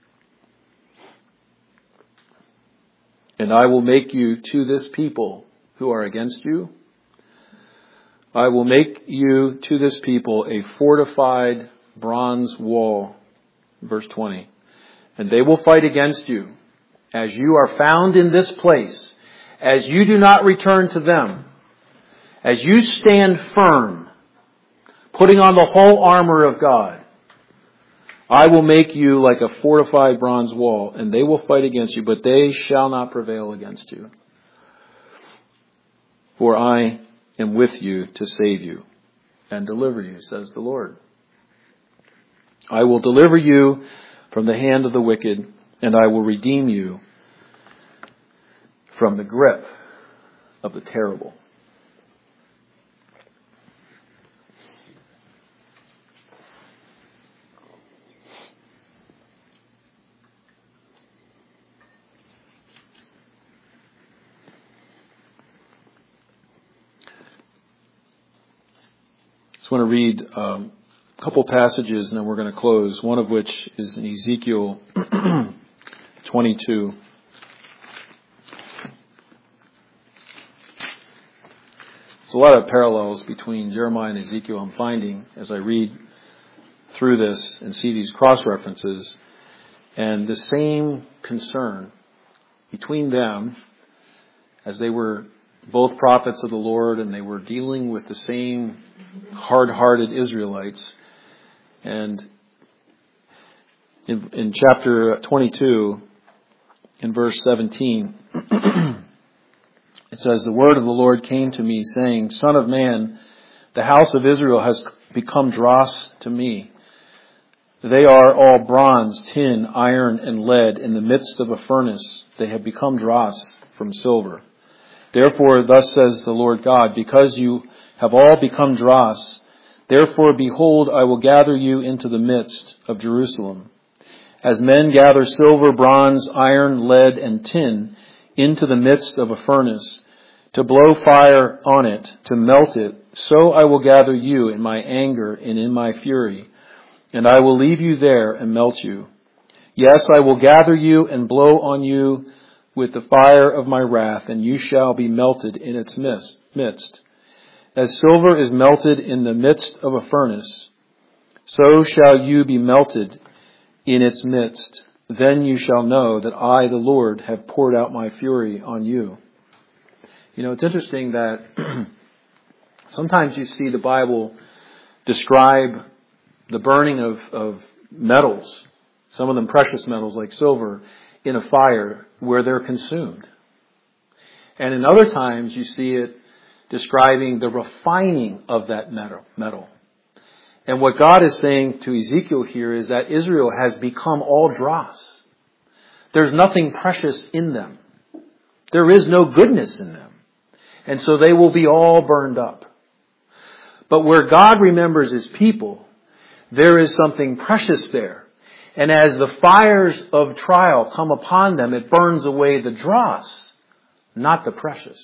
Speaker 1: And I will make you to this people who are against you. I will make you to this people a fortified bronze wall. Verse 20. And they will fight against you, as you are found in this place, as you do not return to them, as you stand firm, putting on the whole armor of God. I will make you like a fortified bronze wall, and they will fight against you, but they shall not prevail against you. For I am with you to save you and deliver you, says the Lord. I will deliver you from the hand of the wicked, and I will redeem you from the grip of the terrible. I just want to read a couple passages and then we're going to close, one of which is in Ezekiel 22. There's a lot of parallels between Jeremiah and Ezekiel I'm finding as I read through this and see these cross-references, and the same concern between them as they were both prophets of the Lord, and they were dealing with the same hard-hearted Israelites. And in chapter 22, in verse 17, it says, the word of the Lord came to me, saying, Son of man, the house of Israel has become dross to me. They are all bronze, tin, iron, and lead in the midst of a furnace. They have become dross from silver. Therefore, thus says the Lord God, because you have all become dross, therefore, behold, I will gather you into the midst of Jerusalem. As men gather silver, bronze, iron, lead, and tin into the midst of a furnace, to blow fire on it, to melt it, so I will gather you in my anger and in my fury, and I will leave you there and melt you. Yes, I will gather you and blow on you with the fire of my wrath, and you shall be melted in its midst. As silver is melted in the midst of a furnace, so shall you be melted in its midst. Then you shall know that I, the Lord, have poured out my fury on you. You know, it's interesting that sometimes you see the Bible describe the burning of metals, some of them precious metals like silver, in a fire where they're consumed. And in other times you see it describing the refining of that metal. And what God is saying to Ezekiel here is that Israel has become all dross. There's nothing precious in them. There is no goodness in them. And so they will be all burned up. But where God remembers His people, there is something precious there. And as the fires of trial come upon them, it burns away the dross, not the precious.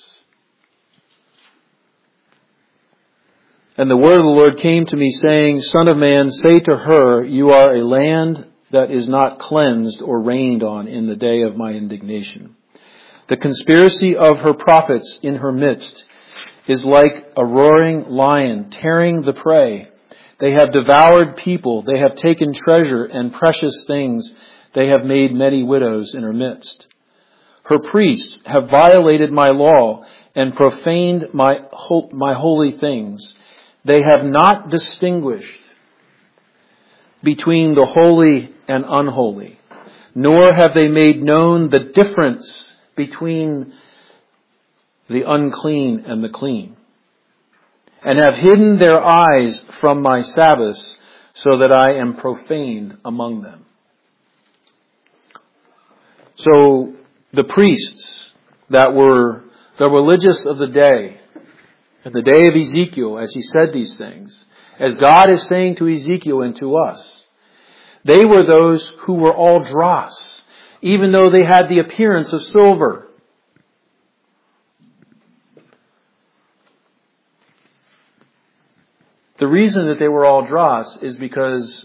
Speaker 1: And the word of the Lord came to me, saying, Son of man, say to her, you are a land that is not cleansed or rained on in the day of my indignation. The conspiracy of her prophets in her midst is like a roaring lion tearing the prey. They have devoured people. They have taken treasure and precious things. They have made many widows in her midst. Her priests have violated my law and profaned my holy things. They have not distinguished between the holy and unholy, nor have they made known the difference between the unclean and the clean, and have hidden their eyes from my Sabbaths, so that I am profaned among them. So the priests that were the religious of the day, at the day of Ezekiel, as he said these things, as God is saying to Ezekiel and to us, they were those who were all dross, even though they had the appearance of silver. The reason that they were all dross is because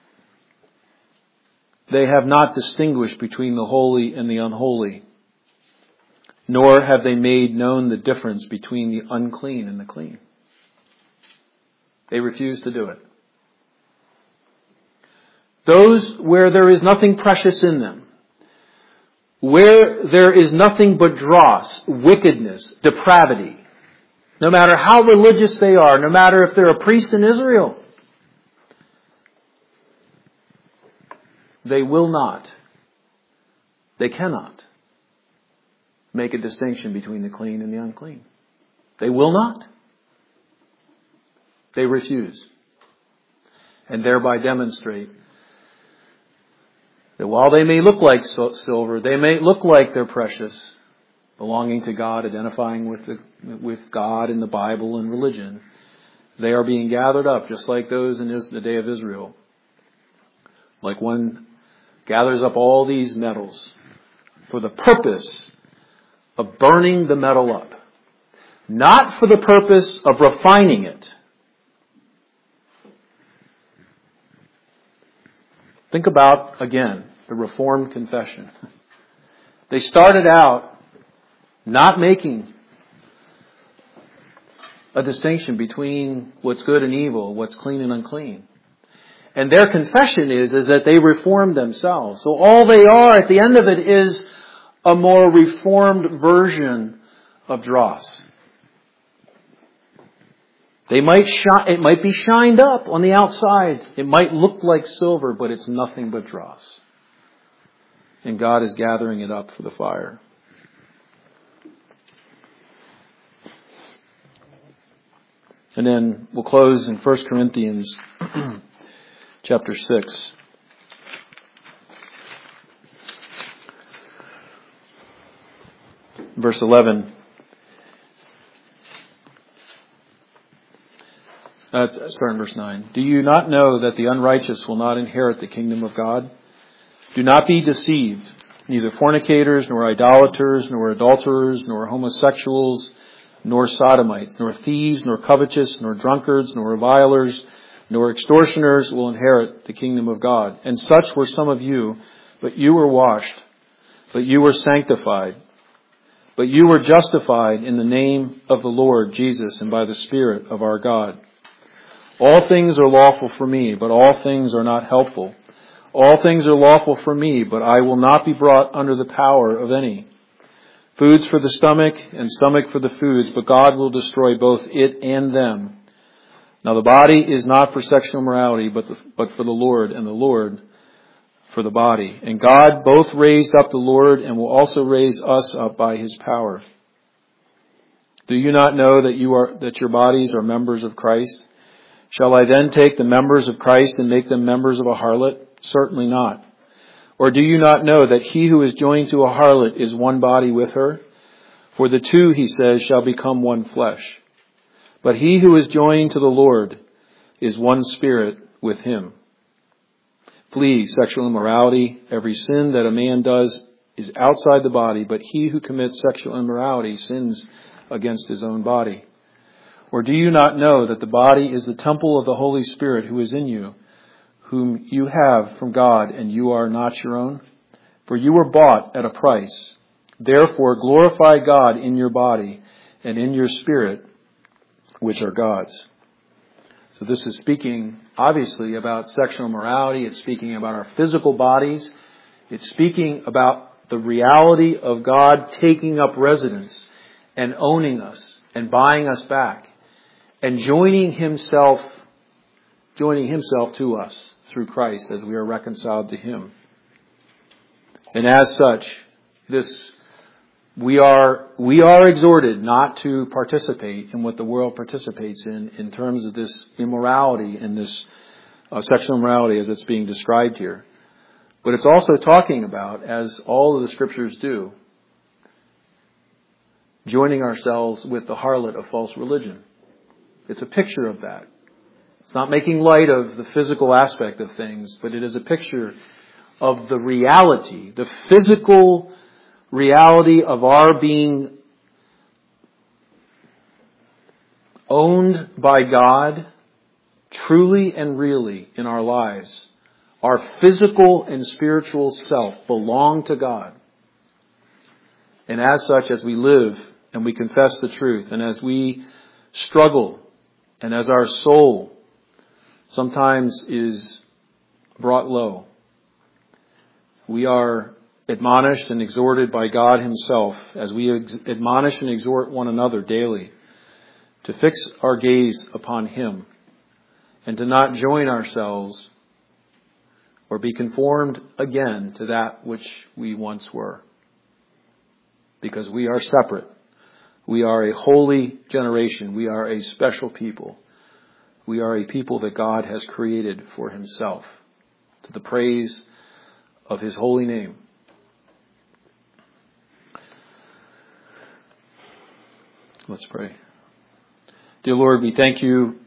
Speaker 1: they have not distinguished between the holy and the unholy, nor have they made known the difference between the unclean and the clean. They refuse to do it. Those where there is nothing precious in them, where there is nothing but dross, wickedness, depravity, no matter how religious they are, no matter if they're a priest in Israel, they will not, they cannot make a distinction between the clean and the unclean. They will not. They refuse. And thereby demonstrate that while they may look like silver, they may look like they're precious, belonging to God, identifying with God in the Bible and religion, they are being gathered up just like those in the day of Israel. Like one gathers up all these metals for the purpose of burning the metal up, not for the purpose of refining it. Think about, again, the Reformed confession. They started out not making a distinction between what's good and evil, what's clean and unclean. And their confession is that they reformed themselves. So all they are at the end of it is a more reformed version of dross. It might be shined up on the outside. It might look like silver, but it's nothing but dross. And God is gathering it up for the fire. And then we'll close in 1 Corinthians chapter 6. Verse 11. Starting verse 9. Do you not know that the unrighteous will not inherit the kingdom of God? Do not be deceived. Neither fornicators, nor idolaters, nor adulterers, nor homosexuals, nor sodomites, nor thieves, nor covetous, nor drunkards, nor revilers, nor extortioners will inherit the kingdom of God. And such were some of you, but you were washed, but you were sanctified, but you were justified in the name of the Lord Jesus and by the Spirit of our God. All things are lawful for me, but all things are not helpful. All things are lawful for me, but I will not be brought under the power of any. Foods for the stomach, and stomach for the foods, but God will destroy both it and them. Now the body is not for sexual immorality, but for the Lord, and the Lord for the body. And God both raised up the Lord, and will also raise us up by His power. Do you not know that your bodies are members of Christ? Shall I then take the members of Christ and make them members of a harlot? Certainly not. Or do you not know that he who is joined to a harlot is one body with her? For the two, he says, shall become one flesh. But he who is joined to the Lord is one spirit with him. Flee sexual immorality. Every sin that a man does is outside the body, but he who commits sexual immorality sins against his own body. Or do you not know that the body is the temple of the Holy Spirit who is in you, whom you have from God, and you are not your own? For you were bought at a price. Therefore glorify God in your body and in your spirit, which are God's. So this is speaking, obviously, about sexual immorality. It's speaking about our physical bodies. It's speaking about the reality of God taking up residence and owning us and buying us back and joining Himself to us through Christ as we are reconciled to Him. And as such, we are exhorted not to participate in what the world participates in terms of this immorality and this sexual immorality as it's being described here. But it's also talking about, as all of the scriptures do, joining ourselves with the harlot of false religion. It's a picture of that. It's not making light of the physical aspect of things, but it is a picture of the reality, the physical reality of our being owned by God truly and really in our lives. Our physical and spiritual self belong to God. And as such, as we live and we confess the truth, and as we struggle, and as our soul sometimes is brought low, we are admonished and exhorted by God Himself as we admonish and exhort one another daily to fix our gaze upon Him and to not join ourselves or be conformed again to that which we once were. Because we are separate. We are a holy generation. We are a special people. We are a people that God has created for Himself, to the praise of His holy name. Let's pray. Dear Lord, we thank You